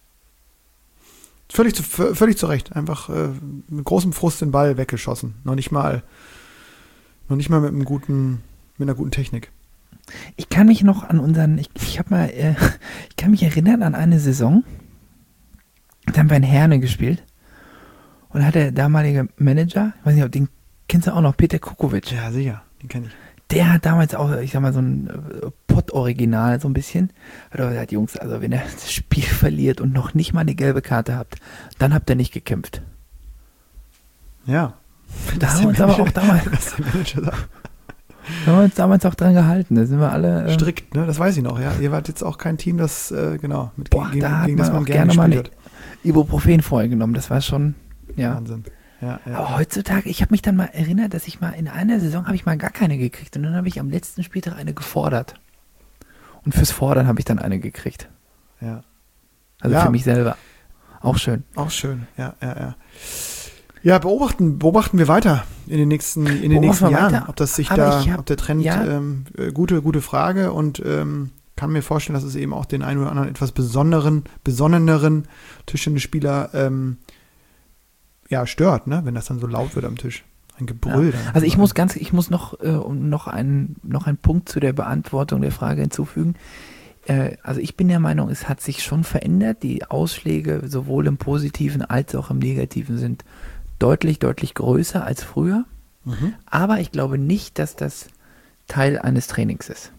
Völlig zu Recht. Einfach mit großem Frust den Ball weggeschossen. Noch nicht mal mit einer guten Technik. Ich kann mich noch an ich kann mich erinnern an eine Saison, da haben wir in Herne gespielt und da hat der damalige Manager, ich weiß nicht, den kennst du auch noch, Peter Kukovic. Ja, sicher, den kenne ich. Der hat damals auch, ich sag mal, so ein Pott-Original, so ein bisschen. Hat er gesagt, Jungs, also wenn ihr das Spiel verliert und noch nicht mal eine gelbe Karte habt, dann habt ihr nicht gekämpft. Ja. Da haben wir uns aber auch damals... Da haben wir uns damals auch dran gehalten, da sind wir alle... strikt, ne? Das weiß ich noch, ja. Ihr wart jetzt auch kein Team, das, gegen das man gerne mal eine Ibuprofen vorher genommen, das war schon, ja. Wahnsinn. Ja. Aber heutzutage, ich habe mich dann mal erinnert, dass ich mal in einer Saison habe ich mal gar keine gekriegt und dann habe ich am letzten Spieltag eine gefordert. Und fürs Fordern habe ich dann eine gekriegt. Ja. Also für mich selber. Auch schön. Auch schön, ja. Ja, beobachten wir weiter in den nächsten Jahren, ob das sich ob der Trend, gute Frage und kann mir vorstellen, dass es eben auch den einen oder anderen etwas besonneneren Tischtennisspieler stört, ne, wenn das dann so laut wird am Tisch. Ein Gebrüll. Ja. Also ich muss noch einen Punkt zu der Beantwortung der Frage hinzufügen. Also ich bin der Meinung, es hat sich schon verändert. Die Ausschläge sowohl im Positiven als auch im Negativen sind deutlich, deutlich größer als früher. Aber ich glaube nicht, dass das Teil eines Trainings ist.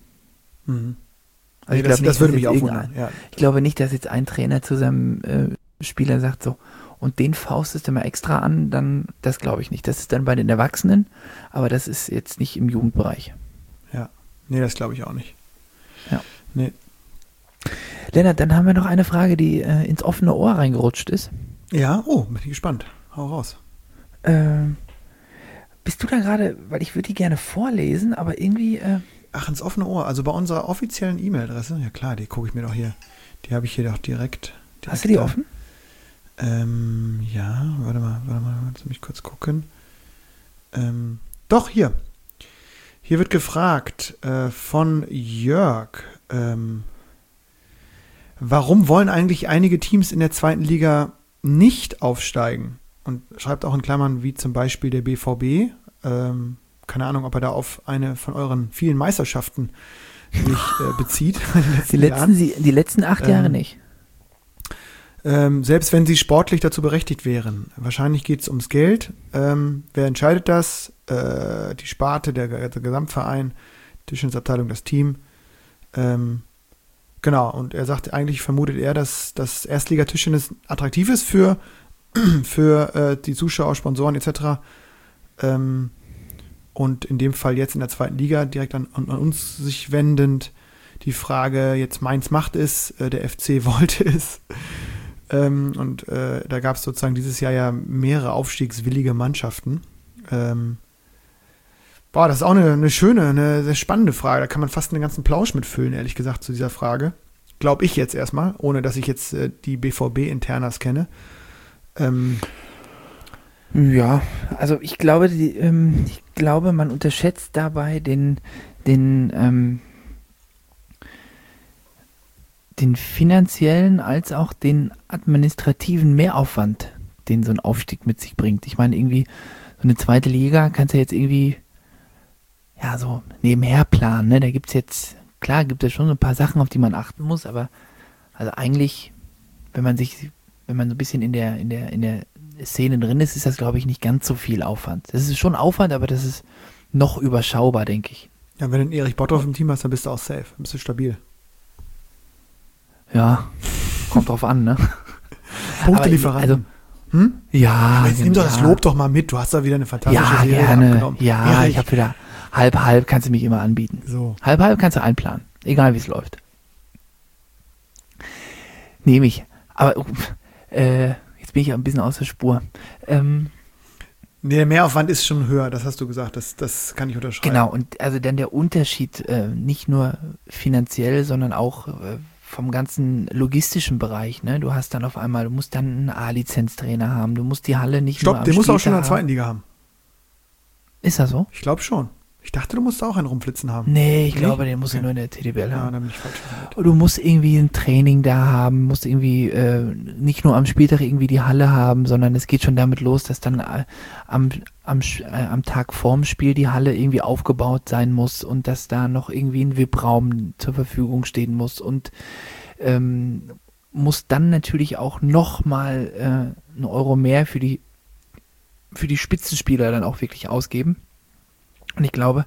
Also das würde mich auch wundern. Ja. Ich glaube nicht, dass jetzt ein Trainer zu seinem Spieler sagt so, und den faustest du mal extra an, dann, das glaube ich nicht. Das ist dann bei den Erwachsenen, aber das ist jetzt nicht im Jugendbereich. Ja, nee, das glaube ich auch nicht. Ja. Nee. Lennart, dann haben wir noch eine Frage, die ins offene Ohr reingerutscht ist. Ja, bin ich gespannt. Hau raus. Bist du da gerade, weil ich würde die gerne vorlesen, aber irgendwie... Ach, ins offene Ohr. Also bei unserer offiziellen E-Mail-Adresse, ja klar, die gucke ich mir doch hier, die habe ich hier doch direkt Hast du die offen? Ja, warte mal, lass mich kurz gucken. Doch, hier. Hier wird gefragt von Jörg, warum wollen eigentlich einige Teams in der zweiten Liga nicht aufsteigen? Und schreibt auch in Klammern, wie zum Beispiel der BVB. Keine Ahnung, ob er da auf eine von euren vielen Meisterschaften sich bezieht. Die letzten 8 Jahre nicht. Selbst wenn sie sportlich dazu berechtigt wären. Wahrscheinlich geht es ums Geld. Wer entscheidet das? Die Sparte, der Gesamtverein, Tischtennisabteilung, das Team. Genau, und er sagt, eigentlich vermutet er, dass das Erstliga-Tischtennis attraktiv ist für die Zuschauer, Sponsoren etc. Und in dem Fall jetzt in der zweiten Liga direkt an uns sich wendend die Frage, jetzt Mainz macht es, der FC wollte es. Und da gab es sozusagen dieses Jahr ja mehrere aufstiegswillige Mannschaften. Das ist auch eine schöne, eine sehr spannende Frage. Da kann man fast einen ganzen Plausch mitfüllen, ehrlich gesagt, zu dieser Frage. Glaube ich jetzt erstmal, ohne dass ich jetzt die BVB-Internas kenne. Ja, also ich glaube, man unterschätzt dabei den finanziellen als auch den administrativen Mehraufwand, den so ein Aufstieg mit sich bringt. Ich meine, irgendwie so eine zweite Liga kannst du jetzt irgendwie ja so nebenher planen. Ne? Da gibt es jetzt, klar gibt es schon so ein paar Sachen, auf die man achten muss, aber also eigentlich, wenn man so ein bisschen in der Szene drin ist, ist das, glaube ich, nicht ganz so viel Aufwand. Das ist schon Aufwand, aber das ist noch überschaubar, denke ich. Ja, wenn du einen Erich Botthoff im Team hast, dann bist du auch safe, dann bist du stabil. Ja, kommt drauf an, ne? Punktelieferant. Also, ja. Aber jetzt nimm doch das Lob doch mal mit, du hast da wieder eine fantastische ja, Serie gerne. abgenommen. Ja, Erich. ich habe wieder halb kannst du mich immer anbieten. So. Halb kannst du einplanen, egal wie es läuft. Nehme ich. Aber jetzt bin ich ja ein bisschen aus der Spur. Nee, der Mehraufwand ist schon höher, das hast du gesagt, das kann ich unterschreiben. Genau, und also dann der Unterschied nicht nur finanziell, sondern auch vom ganzen logistischen Bereich. Ne? Du hast dann auf einmal, du musst dann einen A-Lizenz-Trainer haben, du musst die Halle nicht nur am Stopp, den musst du auch schon in der Spieltag zweiten Liga haben. Ist das so? Ich glaube schon. Ich dachte, du musst auch einen rumflitzen haben. Nee, ich Nee? glaube, den musst du Okay. nur in der TDBL Ja, haben. dann bin ich falsch informiert. Du musst irgendwie ein Training da haben, musst irgendwie nicht nur am Spieltag irgendwie die Halle haben, sondern es geht schon damit los, dass dann am Tag vorm Spiel die Halle irgendwie aufgebaut sein muss und dass da noch irgendwie ein VIP-Raum zur Verfügung stehen muss und muss dann natürlich auch nochmal einen Euro mehr für die Spitzenspieler dann auch wirklich ausgeben. Und ich glaube,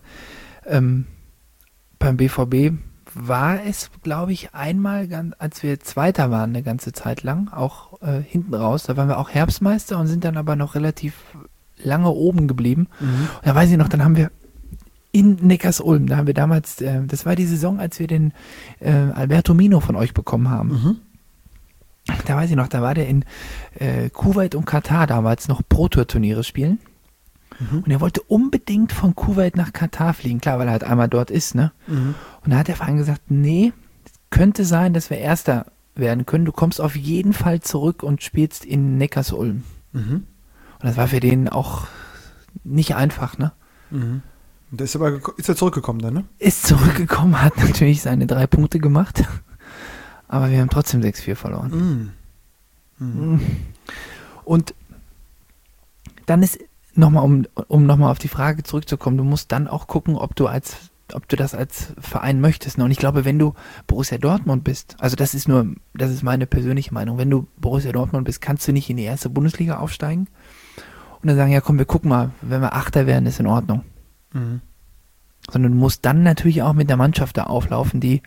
beim BVB war es, glaube ich, einmal, als wir Zweiter waren, eine ganze Zeit lang, auch hinten raus, da waren wir auch Herbstmeister und sind dann aber noch relativ lange oben geblieben. Mhm. Und da weiß ich noch, dann haben wir in Neckarsulm, da haben wir damals, das war die Saison, als wir den Alberto Mino von euch bekommen haben. Mhm. Da weiß ich noch, da war der in Kuwait und Katar damals noch Pro-Tour-Turniere spielen. Mhm. Und er wollte unbedingt von Kuwait nach Katar fliegen, klar, weil er halt einmal dort ist, ne? Mhm. Und da hat der Verein gesagt, nee, könnte sein, dass wir Erster werden können. Du kommst auf jeden Fall zurück und spielst in Neckarsulm. Mhm. Und das war für den auch nicht einfach, ne? Mhm. Und ist er zurückgekommen dann, ne? Ist zurückgekommen, hat natürlich seine 3 Punkte gemacht. Aber wir haben trotzdem 6-4 verloren. Mhm. Mhm. Und dann ist nochmal, um nochmal auf die Frage zurückzukommen, du musst dann auch gucken, ob du das als Verein möchtest. Und ich glaube, wenn du Borussia Dortmund bist, also das ist meine persönliche Meinung, wenn du Borussia Dortmund bist, kannst du nicht in die erste Bundesliga aufsteigen und dann sagen, ja komm, wir gucken mal, wenn wir Achter werden, ist in Ordnung. Mhm. Sondern du musst dann natürlich auch mit der Mannschaft da auflaufen, die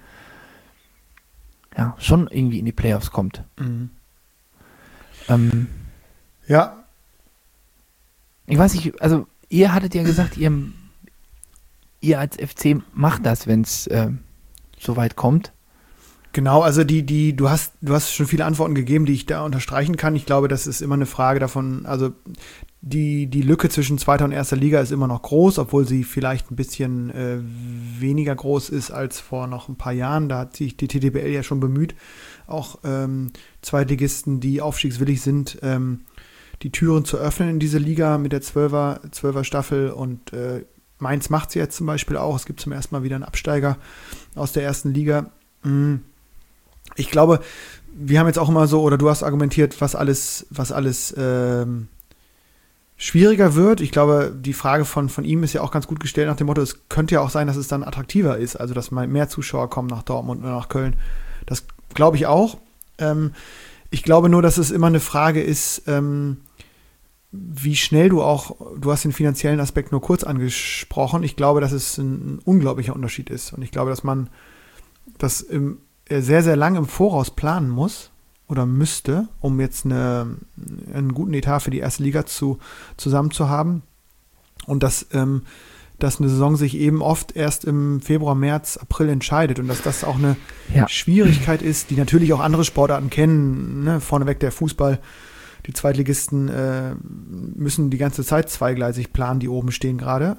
ja schon irgendwie in die Playoffs kommt. Mhm. Ja. Ich weiß nicht, also ihr hattet ja gesagt, ihr als FC macht das, wenn es so weit kommt. Genau, also du hast schon viele Antworten gegeben, die ich da unterstreichen kann. Ich glaube, das ist immer eine Frage davon, also die Lücke zwischen zweiter und erster Liga ist immer noch groß, obwohl sie vielleicht ein bisschen weniger groß ist als vor noch ein paar Jahren. Da hat sich die TDBL ja schon bemüht, auch Zweitligisten, die aufstiegswillig sind, die Türen zu öffnen in diese Liga mit der 12er Staffel und Mainz macht sie jetzt zum Beispiel auch. Es gibt zum ersten Mal wieder einen Absteiger aus der ersten Liga. Ich glaube, wir haben jetzt auch immer so, oder du hast argumentiert, was alles schwieriger wird. Ich glaube, die Frage von ihm ist ja auch ganz gut gestellt nach dem Motto, es könnte ja auch sein, dass es dann attraktiver ist, also dass mal mehr Zuschauer kommen nach Dortmund oder nach Köln. Das glaube ich auch. Ich glaube nur, dass es immer eine Frage ist, wie schnell du hast den finanziellen Aspekt nur kurz angesprochen. Ich glaube, dass es ein unglaublicher Unterschied ist. Und ich glaube, dass man das sehr, sehr lang im Voraus planen muss oder müsste, um jetzt einen guten Etat für die erste Liga zusammen zu haben. Und dass eine Saison sich eben oft erst im Februar, März, April entscheidet. Und dass das auch eine Schwierigkeit ist, die natürlich auch andere Sportarten kennen. Ne? Vorneweg der Fußball. Die Zweitligisten müssen die ganze Zeit zweigleisig planen, die oben stehen gerade.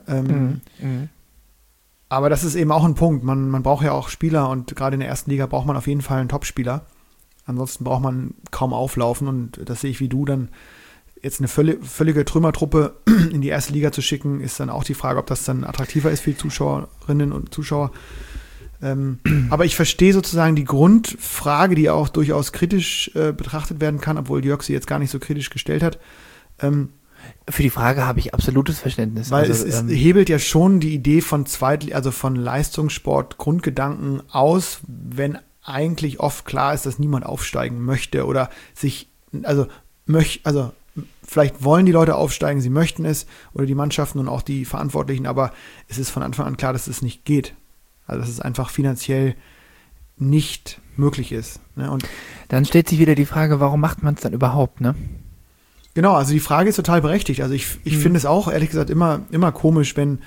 Aber das ist eben auch ein Punkt. Man braucht ja auch Spieler und gerade in der ersten Liga braucht man auf jeden Fall einen Topspieler. Ansonsten braucht man kaum auflaufen und das sehe ich wie du. Dann jetzt eine völlige Trümmertruppe in die erste Liga zu schicken, ist dann auch die Frage, ob das dann attraktiver ist für die Zuschauerinnen und Zuschauer. Aber ich verstehe sozusagen die Grundfrage, die auch durchaus kritisch betrachtet werden kann, obwohl Jörg sie jetzt gar nicht so kritisch gestellt hat. Für die Frage habe ich absolutes Verständnis. Weil es hebelt ja schon die Idee von von Leistungssport, Grundgedanken aus, wenn eigentlich oft klar ist, dass niemand aufsteigen möchte oder vielleicht wollen die Leute aufsteigen, sie möchten es oder die Mannschaften und auch die Verantwortlichen, aber es ist von Anfang an klar, dass es nicht geht. Also dass es einfach finanziell nicht möglich ist. Ne? Und dann stellt sich wieder die Frage, warum macht man es dann überhaupt, ne? Genau, also die Frage ist total berechtigt. Also ich finde es auch, ehrlich gesagt, immer komisch, wenn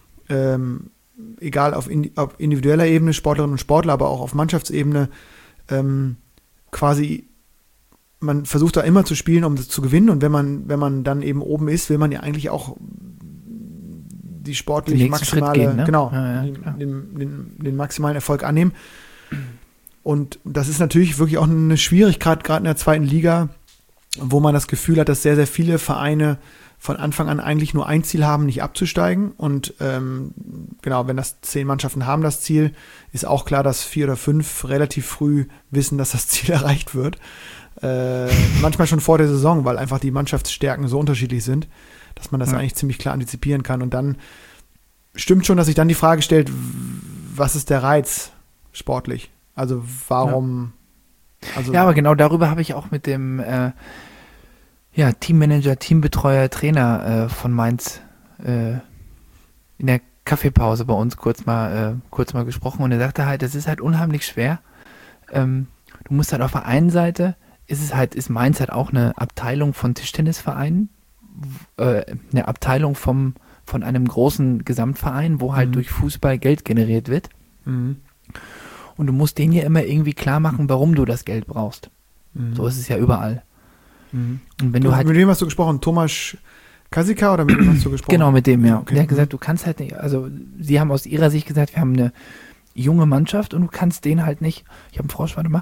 egal auf individueller Ebene, Sportlerinnen und Sportler, aber auch auf Mannschaftsebene quasi man versucht da immer zu spielen, um das zu gewinnen und wenn man dann eben oben ist, will man ja eigentlich auch die sportlich maximale, gehen, ne? Genau, ja, den maximalen Erfolg annehmen. Und das ist natürlich wirklich auch eine Schwierigkeit, gerade in der zweiten Liga, wo man das Gefühl hat, dass sehr, sehr viele Vereine von Anfang an eigentlich nur ein Ziel haben, nicht abzusteigen. Und genau, wenn das 10 Mannschaften haben, das Ziel, ist auch klar, dass 4 oder 5 relativ früh wissen, dass das Ziel erreicht wird. Manchmal schon vor der Saison, weil einfach die Mannschaftsstärken so unterschiedlich sind, dass man das eigentlich ziemlich klar antizipieren kann. Und dann stimmt schon, dass sich dann die Frage stellt, was ist der Reiz sportlich? Also warum... Also, ja, aber genau darüber habe ich auch mit dem Teammanager, Teambetreuer, Trainer von Mainz in der Kaffeepause bei uns kurz mal gesprochen und er sagte halt, das ist halt unheimlich schwer. Du musst halt auf der einen Seite, ist Mainz halt auch eine Abteilung von Tischtennisvereinen, eine Abteilung von einem großen Gesamtverein, wo halt durch Fußball Geld generiert wird. Mhm. Und du musst denen ja immer irgendwie klar machen, warum du das Geld brauchst. So ist es ja überall. Und wenn du halt, mit wem hast du gesprochen? Thomas Kasika oder mit wem hast du gesprochen? Genau, mit dem, ja. Okay. Der hat gesagt, du kannst halt nicht, also sie haben aus ihrer Sicht gesagt, wir haben eine junge Mannschaft und du kannst denen halt nicht, ich habe einen Frosch, warte mal.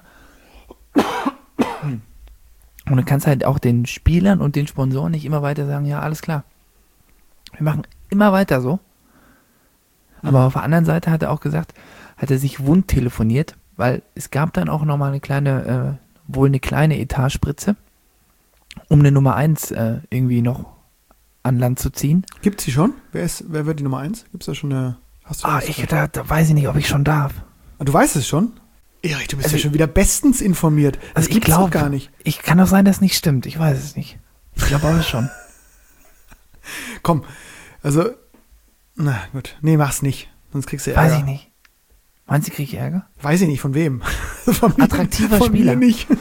Und du kannst halt auch den Spielern und den Sponsoren nicht immer weiter sagen, ja, alles klar. Wir machen immer weiter so. Aber auf der anderen Seite hat er auch gesagt, hat er sich wund telefoniert, weil es gab dann auch nochmal eine kleine Etatspritze, um eine Nummer 1 irgendwie noch an Land zu ziehen. Gibt es die schon? Wer wird die Nummer 1? Gibt es da schon eine... Da weiß ich nicht, ob ich schon darf. Du weißt es schon? Erich, du bist ja schon wieder bestens informiert. Das gibt's doch gar nicht. Ich kann auch sein, dass es nicht stimmt. Ich weiß es nicht. Ich glaube aber schon. Komm, also, na gut. Nee, mach's nicht. Sonst kriegst du Ärger. Weiß ich nicht. Meinst du, krieg ich Ärger? Weiß ich nicht, von wem? Attraktiver von Spieler. Mir nicht.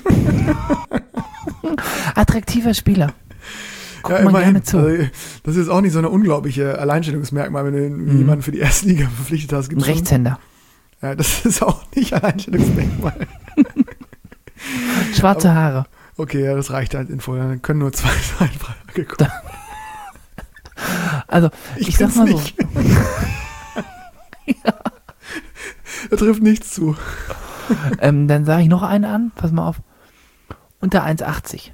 Attraktiver Spieler. Guck mal immerhin. gerne zu. Also, das ist auch nicht so eine unglaubliche Alleinstellungsmerkmal, wenn du jemanden für die erste Liga verpflichtet hast. Ein Rechtshänder. Ja, das ist auch nicht Alleinstellungsmerkmal. Schwarze Haare. Okay, ja, das reicht als Info. Dann können nur 2 sein. Frage. Also, ich sag's mal so. Ja. Er trifft nichts zu. Dann sage ich noch einen an. Pass mal auf. Unter 1,80.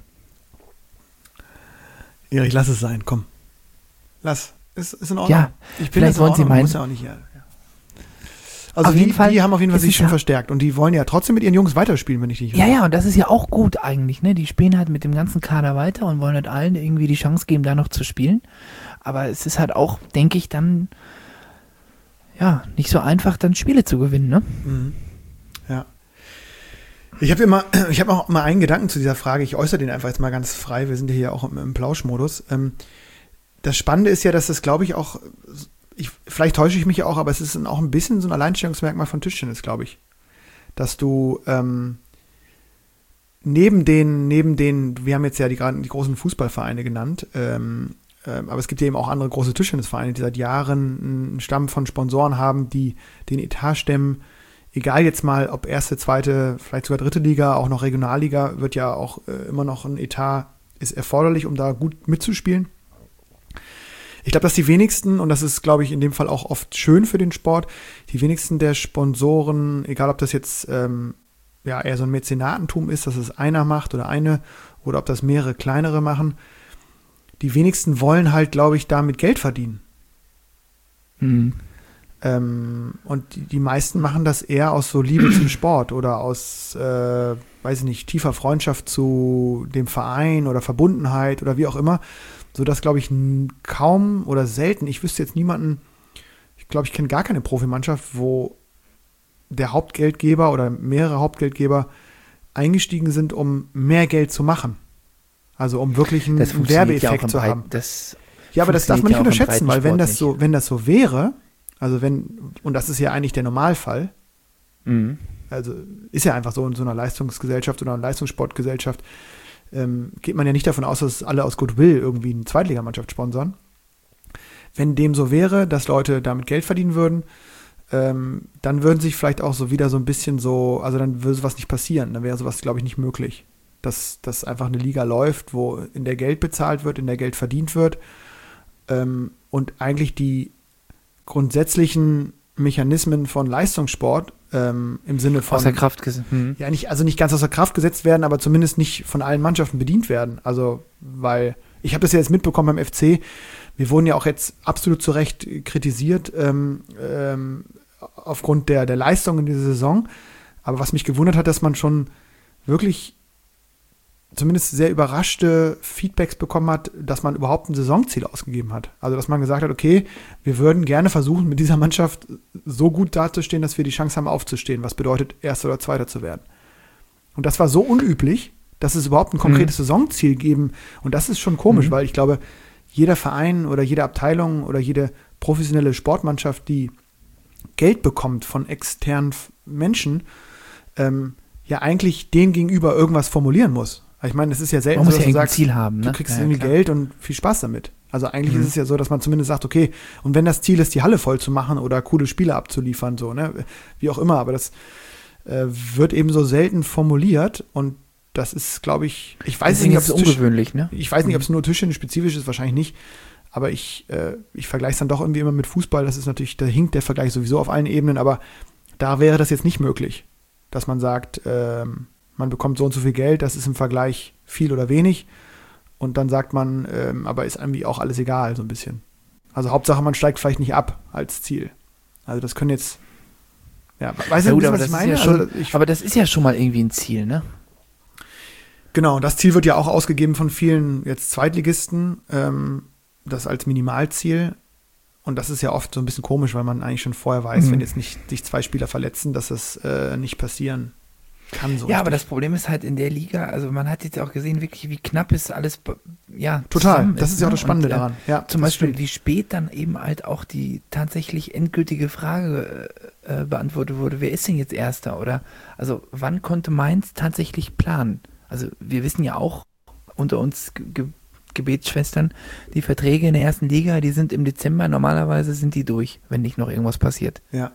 Erich, lass es sein, komm. Lass. Ist in Ordnung. Ja, vielleicht wollen sie meinen. Ja auch nicht, ja. Also die haben auf jeden Fall sich schon verstärkt und die wollen ja trotzdem mit ihren Jungs weiterspielen, wenn ich nicht. Ja, und das ist ja auch gut eigentlich, ne? Die spielen halt mit dem ganzen Kader weiter und wollen halt allen irgendwie die Chance geben, da noch zu spielen. Aber es ist halt auch, denke ich, dann nicht so einfach, dann Spiele zu gewinnen, ne? Mhm. Ja. Ich habe auch mal einen Gedanken zu dieser Frage. Ich äußere den einfach jetzt mal ganz frei. Wir sind ja hier auch im Plauschmodus. Das Spannende ist ja, dass das, glaube ich, auch vielleicht täusche ich mich ja auch, aber es ist auch ein bisschen so ein Alleinstellungsmerkmal von Tischtennis, glaube ich. Dass du neben den, wir haben jetzt ja die großen Fußballvereine genannt, aber es gibt ja eben auch andere große Tischtennisvereine, die seit Jahren einen Stamm von Sponsoren haben, die den Etat stemmen. Egal jetzt mal, ob erste, zweite, vielleicht sogar dritte Liga, auch noch Regionalliga, wird ja auch immer noch ein Etat, ist erforderlich, um da gut mitzuspielen. Ich glaube, dass die wenigsten, und das ist, glaube ich, in dem Fall auch oft schön für den Sport, die wenigsten der Sponsoren, egal ob das jetzt eher so ein Mäzenatentum ist, dass es einer macht oder ob das mehrere kleinere machen, die wenigsten wollen halt, glaube ich, damit Geld verdienen. Und die meisten machen das eher aus so Liebe zum Sport oder aus, weiß ich nicht, tiefer Freundschaft zu dem Verein oder Verbundenheit oder wie auch immer, sodass, glaube ich, kaum oder selten, ich wüsste jetzt niemanden, ich glaube, ich kenne gar keine Profimannschaft, wo der Hauptgeldgeber oder mehrere Hauptgeldgeber eingestiegen sind, um mehr Geld zu machen. Also um wirklich einen Werbeeffekt zu haben. Ja, aber das darf man nicht unterschätzen, weil wenn das so wäre, also und das ist ja eigentlich der Normalfall, also ist ja einfach so in so einer Leistungsgesellschaft oder einer Leistungssportgesellschaft, geht man ja nicht davon aus, dass alle aus Goodwill irgendwie eine Zweitligamannschaft sponsern. Wenn dem so wäre, dass Leute damit Geld verdienen würden, dann würden sich vielleicht auch so wieder so ein bisschen so, also dann würde sowas nicht passieren, dann wäre sowas, glaube ich, nicht möglich. Dass einfach eine Liga läuft, wo in der Geld bezahlt wird, in der Geld verdient wird und eigentlich die grundsätzlichen Mechanismen von Leistungssport im Sinne von außer Kraft gesetzt. Ja, nicht ganz außer Kraft gesetzt werden, aber zumindest nicht von allen Mannschaften bedient werden. Also, weil ich habe das ja jetzt mitbekommen beim FC, wir wurden ja auch jetzt absolut zu Recht kritisiert aufgrund der Leistung in dieser Saison. Aber was mich gewundert hat, dass man schon wirklich zumindest sehr überraschte Feedbacks bekommen hat, dass man überhaupt ein Saisonziel ausgegeben hat. Also, dass man gesagt hat, okay, wir würden gerne versuchen, mit dieser Mannschaft so gut dazustehen, dass wir die Chance haben, aufzustehen. Was bedeutet, Erster oder Zweiter zu werden. Und das war so unüblich, dass es überhaupt ein konkretes Saisonziel geben. Und das ist schon komisch, weil ich glaube, jeder Verein oder jede Abteilung oder jede professionelle Sportmannschaft, die Geld bekommt von externen Menschen, ja eigentlich dem gegenüber irgendwas formulieren muss. Ich meine, es ist ja selten so, dass du sagst, Ziel haben, ne? Du kriegst irgendwie Geld und viel Spaß damit. Also eigentlich ist es ja so, dass man zumindest sagt, okay, und wenn das Ziel ist, die Halle voll zu machen oder coole Spiele abzuliefern, so, ne, wie auch immer, aber das wird eben so selten formuliert und das ist, glaube ich, weiß nicht, ob es ungewöhnlich, ne? Ich weiß nicht, ob es nur Tischtennis-spezifisch ist, wahrscheinlich nicht, aber ich vergleiche es dann doch irgendwie immer mit Fußball, das ist natürlich, da hinkt der Vergleich sowieso auf allen Ebenen, aber da wäre das jetzt nicht möglich, dass man sagt, man bekommt so und so viel Geld, das ist im Vergleich viel oder wenig. Und dann sagt man, aber ist irgendwie auch alles egal, so ein bisschen. Also Hauptsache, man steigt vielleicht nicht ab als Ziel. Also das können jetzt, ja, weiß ich nicht, was ich meine? Aber das ist ja schon mal irgendwie ein Ziel, ne? Genau, das Ziel wird ja auch ausgegeben von vielen jetzt Zweitligisten, das als Minimalziel. Und das ist ja oft so ein bisschen komisch, weil man eigentlich schon vorher weiß, wenn jetzt nicht sich 2 Spieler verletzen, dass das nicht passieren kann. So ja, aber das Problem ist halt in der Liga, also man hat jetzt auch gesehen, wirklich, wie knapp ist alles, ja, total, das ist ja auch das Spannende daran. Ja, zum Beispiel, wie spät dann eben halt auch die tatsächlich endgültige Frage beantwortet wurde, wer ist denn jetzt Erster? Oder, also wann konnte Mainz tatsächlich planen? Also wir wissen ja auch unter uns Gebetsschwestern, die Verträge in der ersten Liga, die sind im Dezember, normalerweise sind die durch, wenn nicht noch irgendwas passiert. Ja.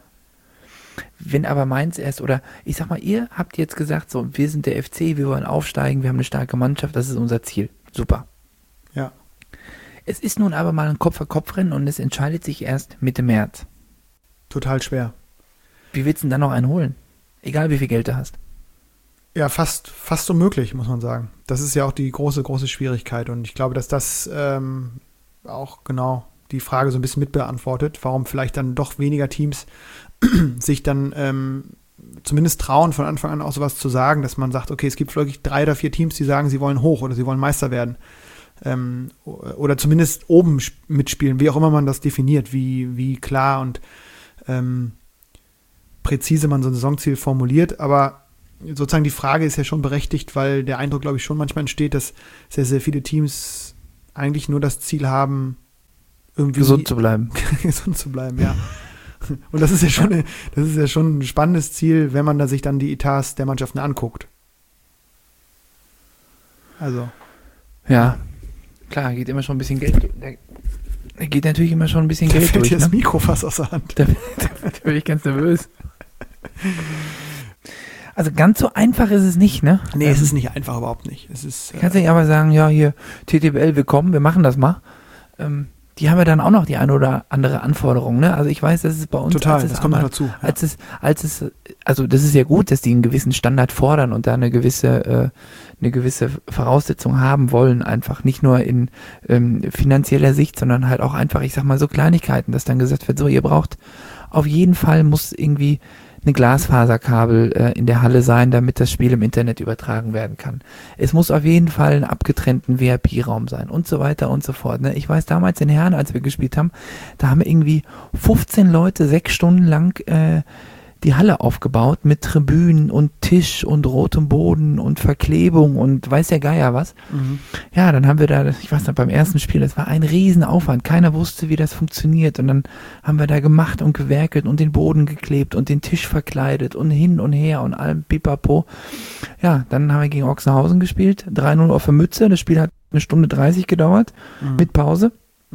Wenn aber Mainz erst, oder ich sag mal, ihr habt jetzt gesagt, so, wir sind der FC, wir wollen aufsteigen, wir haben eine starke Mannschaft, das ist unser Ziel. Super. Ja. Es ist nun aber mal ein Kopf-an-Kopf-Rennen und es entscheidet sich erst Mitte März. Total schwer. Wie willst du denn dann noch einen holen? Egal wie viel Geld du hast. Ja, fast unmöglich, muss man sagen. Das ist ja auch die große, große Schwierigkeit und ich glaube, dass das auch genau die Frage so ein bisschen mitbeantwortet, warum vielleicht dann doch weniger Teams sich dann zumindest trauen, von Anfang an auch sowas zu sagen, dass man sagt, okay, es gibt wirklich 3 oder 4 Teams, die sagen, sie wollen hoch oder sie wollen Meister werden. Oder zumindest oben mitspielen, wie auch immer man das definiert, wie klar und präzise man so ein Saisonziel formuliert. Aber sozusagen die Frage ist ja schon berechtigt, weil der Eindruck, glaube ich, schon manchmal entsteht, dass sehr, sehr viele Teams eigentlich nur das Ziel haben, irgendwie gesund zu bleiben. Gesund zu bleiben, ja. Und das ist ja schon ein spannendes Ziel, wenn man da sich dann die Etats der Mannschaften anguckt. Also. Ja, klar, geht immer schon ein bisschen Geld. Da geht natürlich immer schon ein bisschen Geld fällt durch. Dir das Mikro fast aus der Hand. Da bin ich ganz nervös. Also ganz so einfach ist es nicht, ne? Nee, es ist nicht einfach, überhaupt nicht. Es ist, kannst du nicht aber sagen, ja, hier, TTBL, willkommen, wir machen das mal. Die haben ja dann auch noch die eine oder andere Anforderung, ne? Also ich weiß, das ist bei uns. Total, das kommt noch dazu. Ja. Also das ist ja gut, dass die einen gewissen Standard fordern und da eine gewisse Voraussetzung haben wollen, einfach nicht nur in finanzieller Sicht, sondern halt auch einfach, ich sag mal, so Kleinigkeiten, dass dann gesagt wird, so, ihr braucht auf jeden Fall muss irgendwie eine Glasfaserkabel in der Halle sein, damit das Spiel im Internet übertragen werden kann. Es muss auf jeden Fall ein abgetrennten VIP-Raum sein und so weiter und so fort. Ne? Ich weiß damals in Herne, als wir gespielt haben, da haben irgendwie 15 Leute 6 Stunden lang die Halle aufgebaut mit Tribünen und Tisch und rotem Boden und Verklebung und weiß der Geier was. Ja, dann haben wir da, ich weiß noch, beim ersten Spiel, das war ein Riesenaufwand. Keiner wusste, wie das funktioniert. Und dann haben wir da gemacht und gewerkelt und den Boden geklebt und den Tisch verkleidet und hin und her und allem pipapo. Ja, dann haben wir gegen Ochsenhausen gespielt. 3-0 auf der Mütze. Das Spiel hat 1:30 gedauert mit Pause.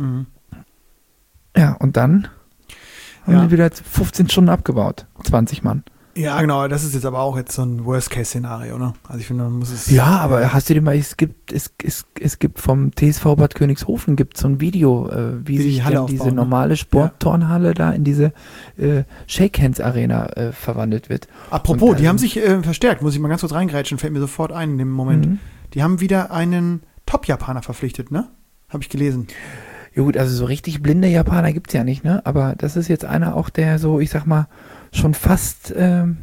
Ja, und dann haben wir wieder 15 Stunden abgebaut. 20 Mann. Ja, genau. Das ist jetzt aber auch jetzt so ein Worst-Case-Szenario, ne? Also ich finde, man muss es... Ja, aber hast du dir mal, es gibt vom TSV Bad Königshofen gibt so ein Video, wie die sich Halle dann diese aufbauen, ne? normale Sportturnhalle da in diese Shake-Hands-Arena verwandelt wird. Apropos, Und, die haben sich verstärkt. Muss ich mal ganz kurz reingrätschen, fällt mir sofort ein in dem Moment. Die haben wieder einen Top-Japaner verpflichtet, ne? Habe ich gelesen. Ja gut, also so richtig blinde Japaner gibt's ja nicht, ne? Aber das ist jetzt einer auch, der so, ich sag mal, schon fast an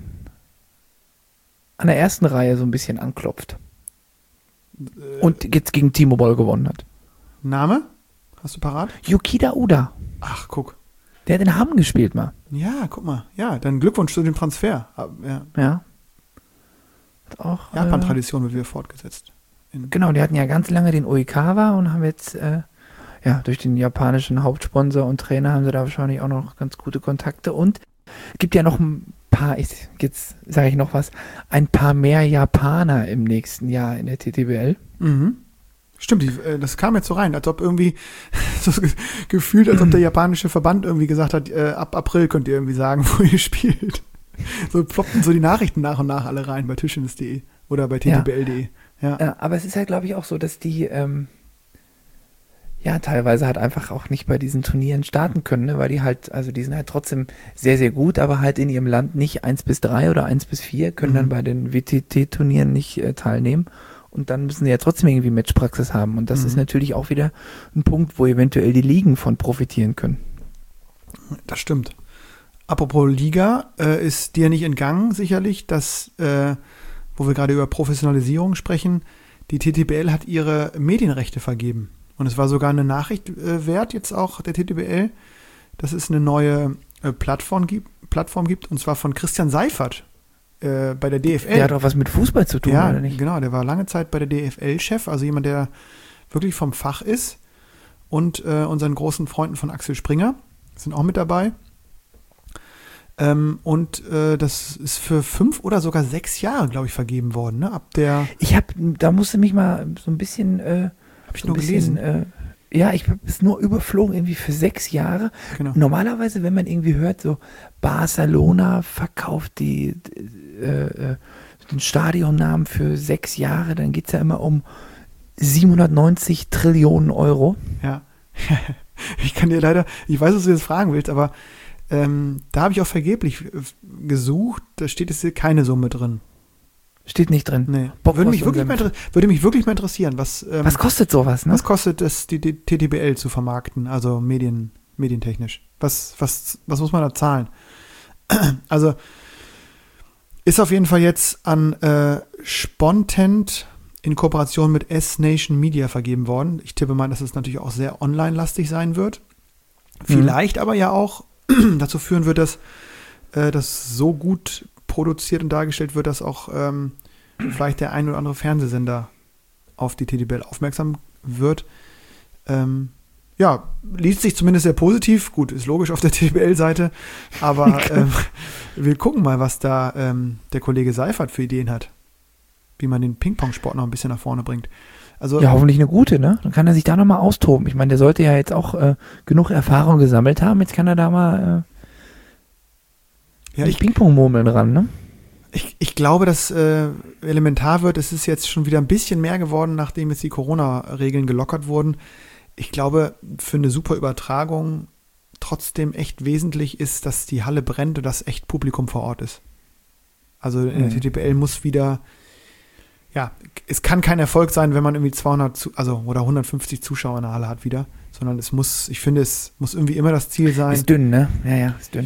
der ersten Reihe so ein bisschen anklopft. Und jetzt gegen T-Mobile gewonnen hat. Name? Hast du parat? Yukida Uda. Ach, guck. Der hat in Hamm gespielt mal. Ja, guck mal. Ja, dann Glückwunsch zu dem Transfer. Ja. Ja. Hat auch, Japan-Tradition wird wieder fortgesetzt. Genau, die hatten ja ganz lange den Oikawa und haben jetzt durch den japanischen Hauptsponsor und Trainer haben sie da wahrscheinlich auch noch ganz gute Kontakte. Und gibt ja noch ein paar, jetzt sage ich noch was, ein paar mehr Japaner im nächsten Jahr in der TTBL. Stimmt, das kam jetzt so rein, als ob irgendwie so gefühlt, als ob der japanische Verband irgendwie gesagt hat, ab April könnt ihr irgendwie sagen, wo ihr spielt. So ploppten so die Nachrichten nach und nach alle rein bei Tischtennis.de oder bei ttbl.de. Ja. Aber es ist halt, glaube ich, auch so, dass die teilweise halt einfach auch nicht bei diesen Turnieren starten können, ne? Weil die halt, also die sind halt trotzdem sehr, sehr gut, aber halt in ihrem Land nicht 1-3 oder 1-4, können dann bei den WTT-Turnieren nicht teilnehmen und dann müssen sie ja trotzdem irgendwie Matchpraxis haben und das ist natürlich auch wieder ein Punkt, wo eventuell die Ligen von profitieren können. Das stimmt. Apropos Liga, ist dir nicht entgangen sicherlich, dass, wo wir gerade über Professionalisierung sprechen, die TTBL hat ihre Medienrechte vergeben. Und es war sogar eine Nachricht wert, jetzt auch der TTBL, dass es eine neue Plattform gibt, und zwar von Christian Seifert bei der DFL. Der hat auch was mit Fußball zu tun, ja, oder nicht? Genau, der war lange Zeit bei der DFL-Chef, also jemand, der wirklich vom Fach ist. Und unseren großen Freunden von Axel Springer sind auch mit dabei. Das ist für 5 oder sogar 6 Jahre, glaube ich, vergeben worden. Ne? Da musste mich mal so ein bisschen... Habe ich nur gelesen. Ich habe es nur überflogen, irgendwie für 6 Jahre. Genau. Normalerweise, wenn man irgendwie hört, so Barcelona verkauft den Stadionnamen für 6 Jahre, dann geht es ja immer um 790 Trillionen Euro. Ja, ich kann dir leider, ich weiß, was du jetzt fragen willst, aber da habe ich auch vergeblich gesucht, da steht jetzt keine Summe drin. Steht nicht drin. Nee. Würde mich wirklich mal interessieren, was kostet sowas, ne? Was kostet es, die TTBL zu vermarkten, also medientechnisch? Was muss man da zahlen? Also ist auf jeden Fall jetzt an Spontent in Kooperation mit S-Nation Media vergeben worden. Ich tippe mal, dass es natürlich auch sehr online-lastig sein wird. Vielleicht aber ja auch dazu führen wird, dass das so gut produziert und dargestellt wird, dass auch vielleicht der ein oder andere Fernsehsender auf die TTBL aufmerksam wird. Liest sich zumindest sehr positiv. Gut, ist logisch auf der TTBL-Seite, aber wir gucken mal, was da der Kollege Seifert für Ideen hat, wie man den Ping-Pong-Sport noch ein bisschen nach vorne bringt. Also, ja, hoffentlich eine gute, ne? Dann kann er sich da nochmal austoben. Ich meine, der sollte ja jetzt auch genug Erfahrung gesammelt haben. Jetzt kann er da mal die Ping-Pong-Murmeln ran, ne? Ich glaube, dass elementar wird, es ist jetzt schon wieder ein bisschen mehr geworden, nachdem jetzt die Corona-Regeln gelockert wurden. Ich glaube, für eine super Übertragung trotzdem echt wesentlich ist, dass die Halle brennt und dass echt Publikum vor Ort ist. Also in der TTBL muss wieder, es kann kein Erfolg sein, wenn man irgendwie 200 oder 150 Zuschauer in der Halle hat wieder, sondern es muss irgendwie immer das Ziel sein. Ist dünn, ne? Ja, ist dünn.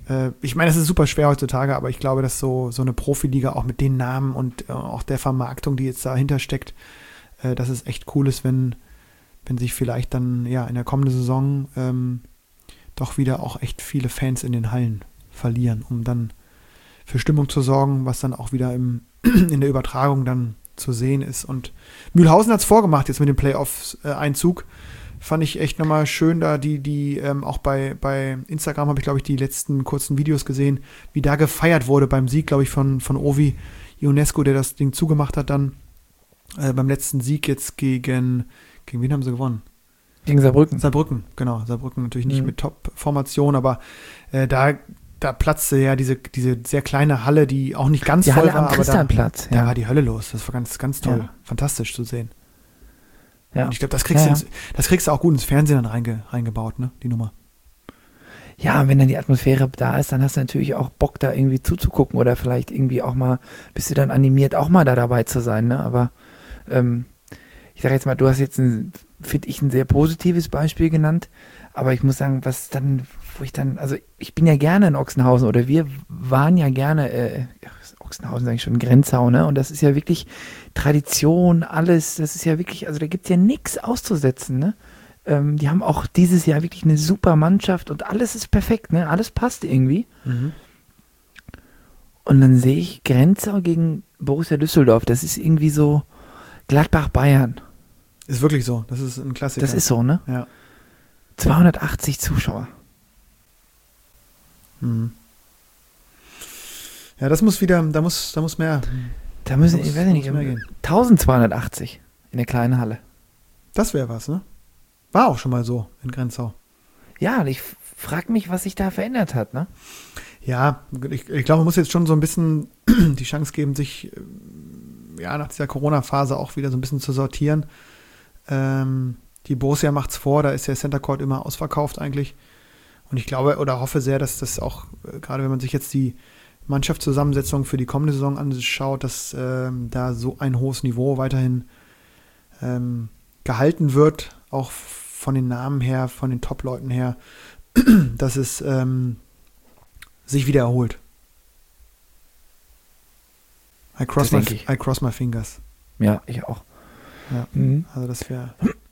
Ich meine, es ist super schwer heutzutage, aber ich glaube, dass so eine Profiliga auch mit den Namen und auch der Vermarktung, die jetzt dahinter steckt, dass es echt cool ist, wenn sich vielleicht dann ja in der kommenden Saison doch wieder auch echt viele Fans in den Hallen verlieren, um dann für Stimmung zu sorgen, was dann auch wieder in der Übertragung dann zu sehen ist. Und Mühlhausen hat es vorgemacht jetzt mit dem Playoffs-Einzug. Fand ich echt nochmal schön, da die auch bei Instagram habe ich, glaube ich, die letzten kurzen Videos gesehen, wie da gefeiert wurde beim Sieg, glaube ich, von Ovi Ionescu, der das Ding zugemacht hat dann beim letzten Sieg jetzt gegen wen haben sie gewonnen? Gegen Saarbrücken. Saarbrücken, genau. Saarbrücken natürlich nicht mit Top-Formation, aber da platzte ja diese sehr kleine Halle, die auch nicht ganz die voll Halle war, am Christianplatz, da war die Hölle los. Das war ganz, ganz toll. Fantastisch zu sehen. Ja. Und ich glaube, das kriegst du auch gut ins Fernsehen dann reingebaut, ne, die Nummer. Ja, wenn dann die Atmosphäre da ist, dann hast du natürlich auch Bock, da irgendwie zuzugucken oder vielleicht irgendwie auch mal, bist du dann animiert, auch mal da dabei zu sein, ne, aber ich sage jetzt mal, du hast jetzt finde ich, ein sehr positives Beispiel genannt, aber ich muss sagen, also ich bin ja gerne in Ochsenhausen oder wir waren ja gerne, Ochsenhausen sage ich schon, Grenzau, ne? Und das ist ja wirklich Tradition, alles, das ist ja wirklich, also da gibt es ja nichts auszusetzen, ne? Die haben auch dieses Jahr wirklich eine super Mannschaft und alles ist perfekt, ne? Alles passt irgendwie. Mhm. Und dann sehe ich Grenzau gegen Borussia Düsseldorf, das ist irgendwie so Gladbach-Bayern. Ist wirklich so, das ist ein Klassiker. Das ist so, ne? Ja. 280 Zuschauer. Mhm. Ja, da muss mehr. Da müssen, ich weiß nicht, 1280 in der kleinen Halle. Das wäre was, ne? War auch schon mal so in Grenzau. Ja, und ich frage mich, was sich da verändert hat, ne? Ja, ich glaube, man muss jetzt schon so ein bisschen die Chance geben, sich nach dieser Corona-Phase auch wieder so ein bisschen zu sortieren. Die Borussia macht's vor, da ist der Center Court immer ausverkauft eigentlich. Und ich glaube oder hoffe sehr, dass das auch, gerade wenn man sich jetzt die Mannschaftszusammensetzung für die kommende Saison anschaut, dass da so ein hohes Niveau weiterhin gehalten wird, auch von den Namen her, von den Top-Leuten her, dass es sich wieder erholt. I cross my fingers. Ja, ich auch. Ja, also das wäre...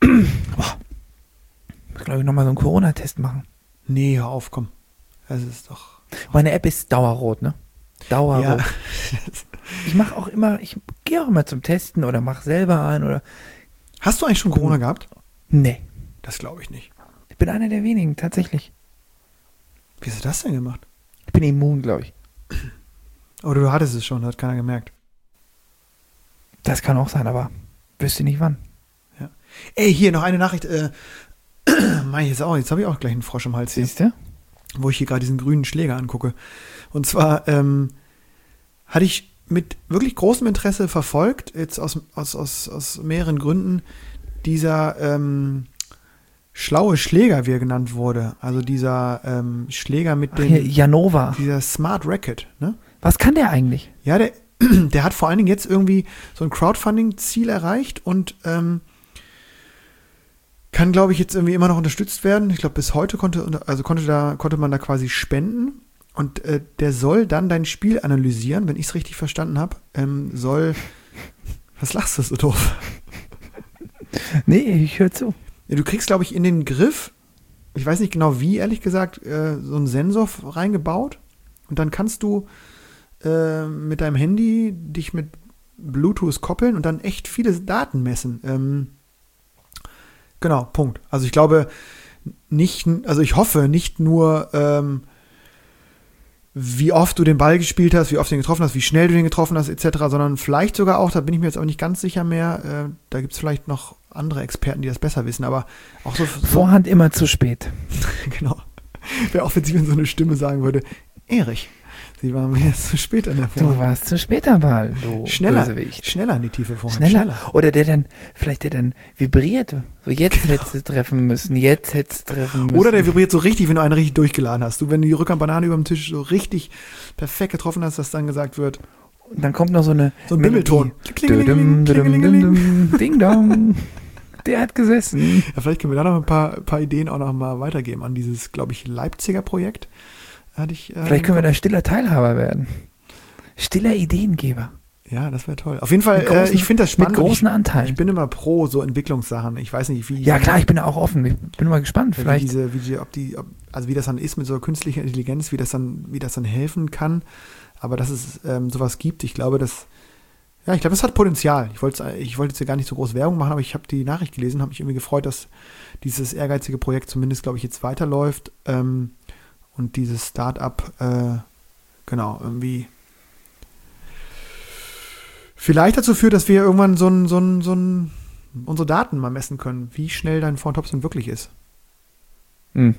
muss, glaube ich, nochmal so einen Corona-Test machen. Nee, hör auf, komm. Es ist doch... Meine App ist dauerrot, ne? Dauerrot. Ja. Ich gehe auch immer zum Testen oder mache selber ein oder... Hast du eigentlich schon Corona gehabt? Nee. Das glaube ich nicht. Ich bin einer der wenigen, tatsächlich. Wie hast du das denn gemacht? Ich bin immun, glaube ich. Oder du hattest es schon, hat keiner gemerkt. Das kann auch sein, aber wüsste nicht wann. Ja. Ey, hier noch eine Nachricht. Jetzt habe ich auch gleich einen Frosch im Hals. Siehst du? Wo ich hier gerade diesen grünen Schläger angucke. Und zwar hatte ich mit wirklich großem Interesse verfolgt, jetzt aus mehreren Gründen, dieser schlaue Schläger, wie er genannt wurde. Also dieser Schläger mit dem... Janova. Dieser Smart Racket, ne? Was kann der eigentlich? Ja, der hat vor allen Dingen jetzt irgendwie so ein Crowdfunding-Ziel erreicht und kann, glaube ich, jetzt irgendwie immer noch unterstützt werden. Ich glaube, bis heute konnte man da quasi spenden und der soll dann dein Spiel analysieren, wenn ich es richtig verstanden habe. Was lachst du so doof? Nee, ich höre zu. Ja, du kriegst, glaube ich, in den Griff, ich weiß nicht genau wie, ehrlich gesagt, so einen Sensor reingebaut und dann kannst du mit deinem Handy dich mit Bluetooth koppeln und dann echt viele Daten messen. Genau, Punkt. Also ich glaube ich hoffe nicht nur, wie oft du den Ball gespielt hast, wie oft du den getroffen hast, wie schnell du den getroffen hast, etc., sondern vielleicht sogar auch, da bin ich mir jetzt auch nicht ganz sicher mehr, da gibt es vielleicht noch andere Experten, die das besser wissen, aber auch so... Vorhand immer zu spät. Genau. Wäre offensiv, wenn so eine Stimme sagen würde, Erich, Sie waren mir jetzt zu spät an der Vorhand. Du warst zu spät am Ball, du Bösewicht. Schneller in die tiefe Vorhand. Schneller. Oder der dann vibriert. So, jetzt hättest du treffen müssen, Oder der vibriert so richtig, wenn du einen richtig durchgeladen hast. Wenn du die Rückhandbanane über dem Tisch so richtig perfekt getroffen hast, dass dann gesagt wird. Und dann kommt noch so ein Bimmelton. Ding dong. Der hat gesessen. Ja, vielleicht können wir da noch ein paar Ideen auch noch mal weitergeben an dieses, glaube ich, Leipziger Projekt. Vielleicht können wir da stiller Teilhaber werden. Stiller Ideengeber. Ja, das wäre toll. Auf jeden Fall, ich finde das spannend. Mit großen Anteilen. Ich bin immer pro so Entwicklungssachen. Ich weiß nicht, wie. Ja, klar, ich bin da auch offen. Ich bin mal gespannt. Vielleicht. Wie das dann ist mit so künstlicher Intelligenz, wie das dann helfen kann. Aber dass es sowas gibt, ich glaube, das hat Potenzial. Ich wollte jetzt hier gar nicht so groß Werbung machen, aber ich habe die Nachricht gelesen, habe mich irgendwie gefreut, dass dieses ehrgeizige Projekt zumindest, glaube ich, jetzt weiterläuft. Und dieses Start-up, irgendwie vielleicht dazu führt, dass wir irgendwann unsere Daten mal messen können, wie schnell dein Phone-Topspin wirklich ist. Bin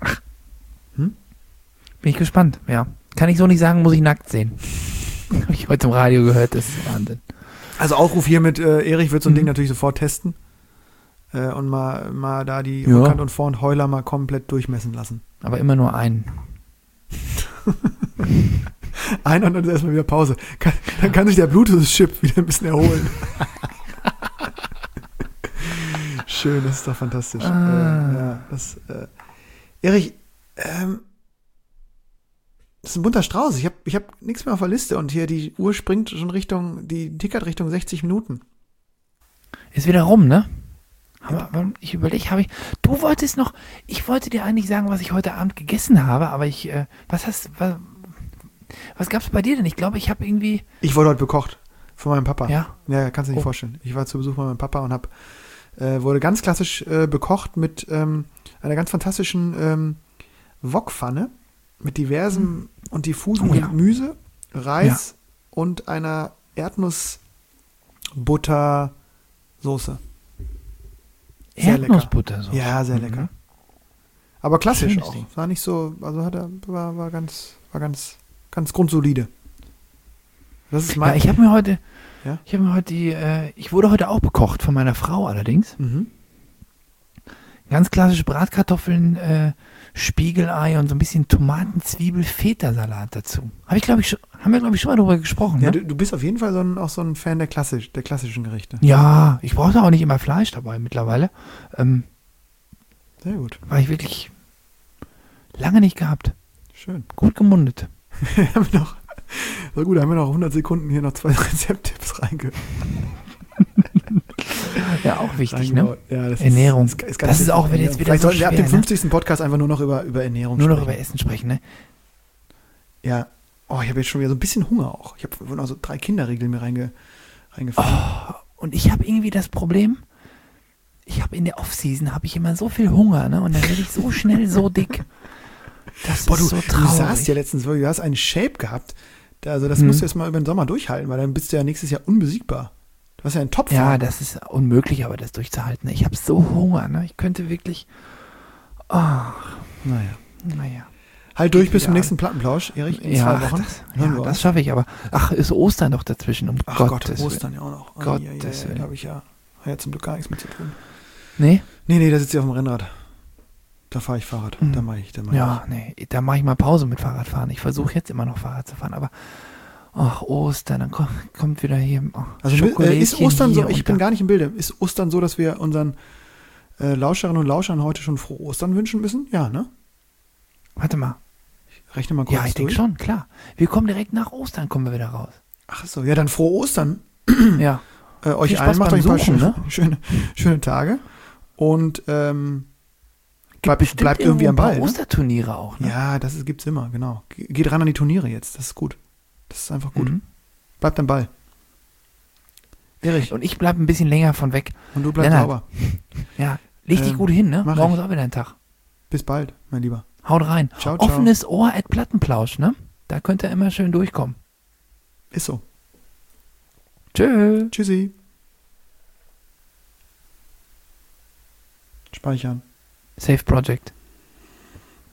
ich gespannt, ja. Kann ich so nicht sagen, muss ich nackt sehen. Habe ich heute im Radio gehört, das ist Wahnsinn. Also Aufruf hier mit Erich wird so ein Ding natürlich sofort testen und mal da die Rückhand und Vor- und Heuler mal komplett durchmessen lassen. Aber immer nur einen. Ein und dann erstmal wieder Pause. Dann kann sich der Bluetooth-Chip wieder ein bisschen erholen. Schön, das ist doch fantastisch. Erich, das ist ein bunter Strauß. Ich hab nichts mehr auf der Liste und hier die Uhr springt schon tickert Richtung 60 Minuten. Ist wieder rum, ne? Ich überlege, du wolltest noch, ich wollte dir eigentlich sagen, was ich heute Abend gegessen habe, aber was gab's bei dir denn? Ich glaube, ich habe irgendwie... Ich wurde heute bekocht von meinem Papa. Ja? Ja, kannst du dir nicht vorstellen. Ich war zu Besuch bei meinem Papa und wurde ganz klassisch bekocht mit einer ganz fantastischen Wokpfanne mit diversem und diffusem Gemüse, Reis und einer Erdnussbuttersoße. Erdnussbuttersoße? Ja, sehr lecker. Aber klassisch auch. War nicht so, also war ganz grundsolide. Das ist ich habe mir heute ich wurde heute auch bekocht von meiner Frau allerdings. Ganz klassische Bratkartoffeln, Spiegelei und so ein bisschen Tomaten-Zwiebel-Feta-Salat dazu. Haben wir, glaube ich, schon mal drüber gesprochen. Ja, ne? du bist auf jeden Fall auch so ein Fan der klassischen Gerichte. Ja, ich brauche da auch nicht immer Fleisch dabei mittlerweile. Sehr gut. War ich wirklich lange nicht gehabt. Schön. Gut gemundet. haben wir noch 100 Sekunden hier noch 2 Rezepttipps reingehört. Ja, auch wichtig, ne? Ja, Ernährung. Das ist auch jetzt wieder Vielleicht so sollten wir ab schwer, dem 50. Podcast einfach nur noch über Ernährung nur sprechen. noch über Essen sprechen, ne? Ja. Oh, ich habe jetzt schon wieder so ein bisschen Hunger auch. Ich habe noch so 3 Kinderriegel mir reingefahren. Oh, und ich habe irgendwie das Problem, in der Off-Season habe ich immer so viel Hunger, ne? Und dann werde ich so schnell so dick. Das ist so traurig. Du saßt ja letztens, du hast einen Shape gehabt. Also das musst du jetzt mal über den Sommer durchhalten, weil dann bist du ja nächstes Jahr unbesiegbar. Du hast ja einen Topf. Ja, das ist unmöglich, aber das durchzuhalten. Ich habe so Hunger, ne? Ich könnte wirklich... Naja. Halt durch bis zum nächsten Plattenplausch, Erich, in 2 Wochen. Das schaffe ich, aber... ist Ostern doch dazwischen, Ach Gott, Ostern ja auch noch. Gottes Willen. Da habe ich ja zum Glück gar nichts mit zu tun. Nee? Nee, da sitze ich auf dem Rennrad. Da fahre ich Fahrrad. Da mache ich. Da mache ich mal Pause mit Fahrradfahren. Ich versuche jetzt immer noch Fahrrad zu fahren, aber Ostern, dann kommt wieder hier also ist Ostern so, ich bin gar nicht im Bilde, ist Ostern so, dass wir unseren Lauscherinnen und Lauschern heute schon frohe Ostern wünschen müssen? Ja, ne? Warte mal. Ich rechne mal kurz Ja, ich denke schon, klar. Wir kommen direkt nach Ostern, kommen wir wieder raus. Ach so, ja, dann frohe Ostern. Ja. Euch allen macht euch ein paar schöne Tage und bleibt irgendwie am Ball. Osterturniere auch, ne? Ja, gibt's immer, genau. Geht ran an die Turniere jetzt, das ist gut. Das ist einfach gut. Bleibt am Ball. Erich. Und ich bleibe ein bisschen länger von weg. Und du bleibst sauber. Ja, leg dich gut hin, ne? Morgen ist auch wieder ein Tag. Bis bald, mein Lieber. Haut rein. Ciao, Offenes Ohr @ Plattenplausch, ne? Da könnt ihr immer schön durchkommen. Ist so. Tschüssi. Speichern. Save Project.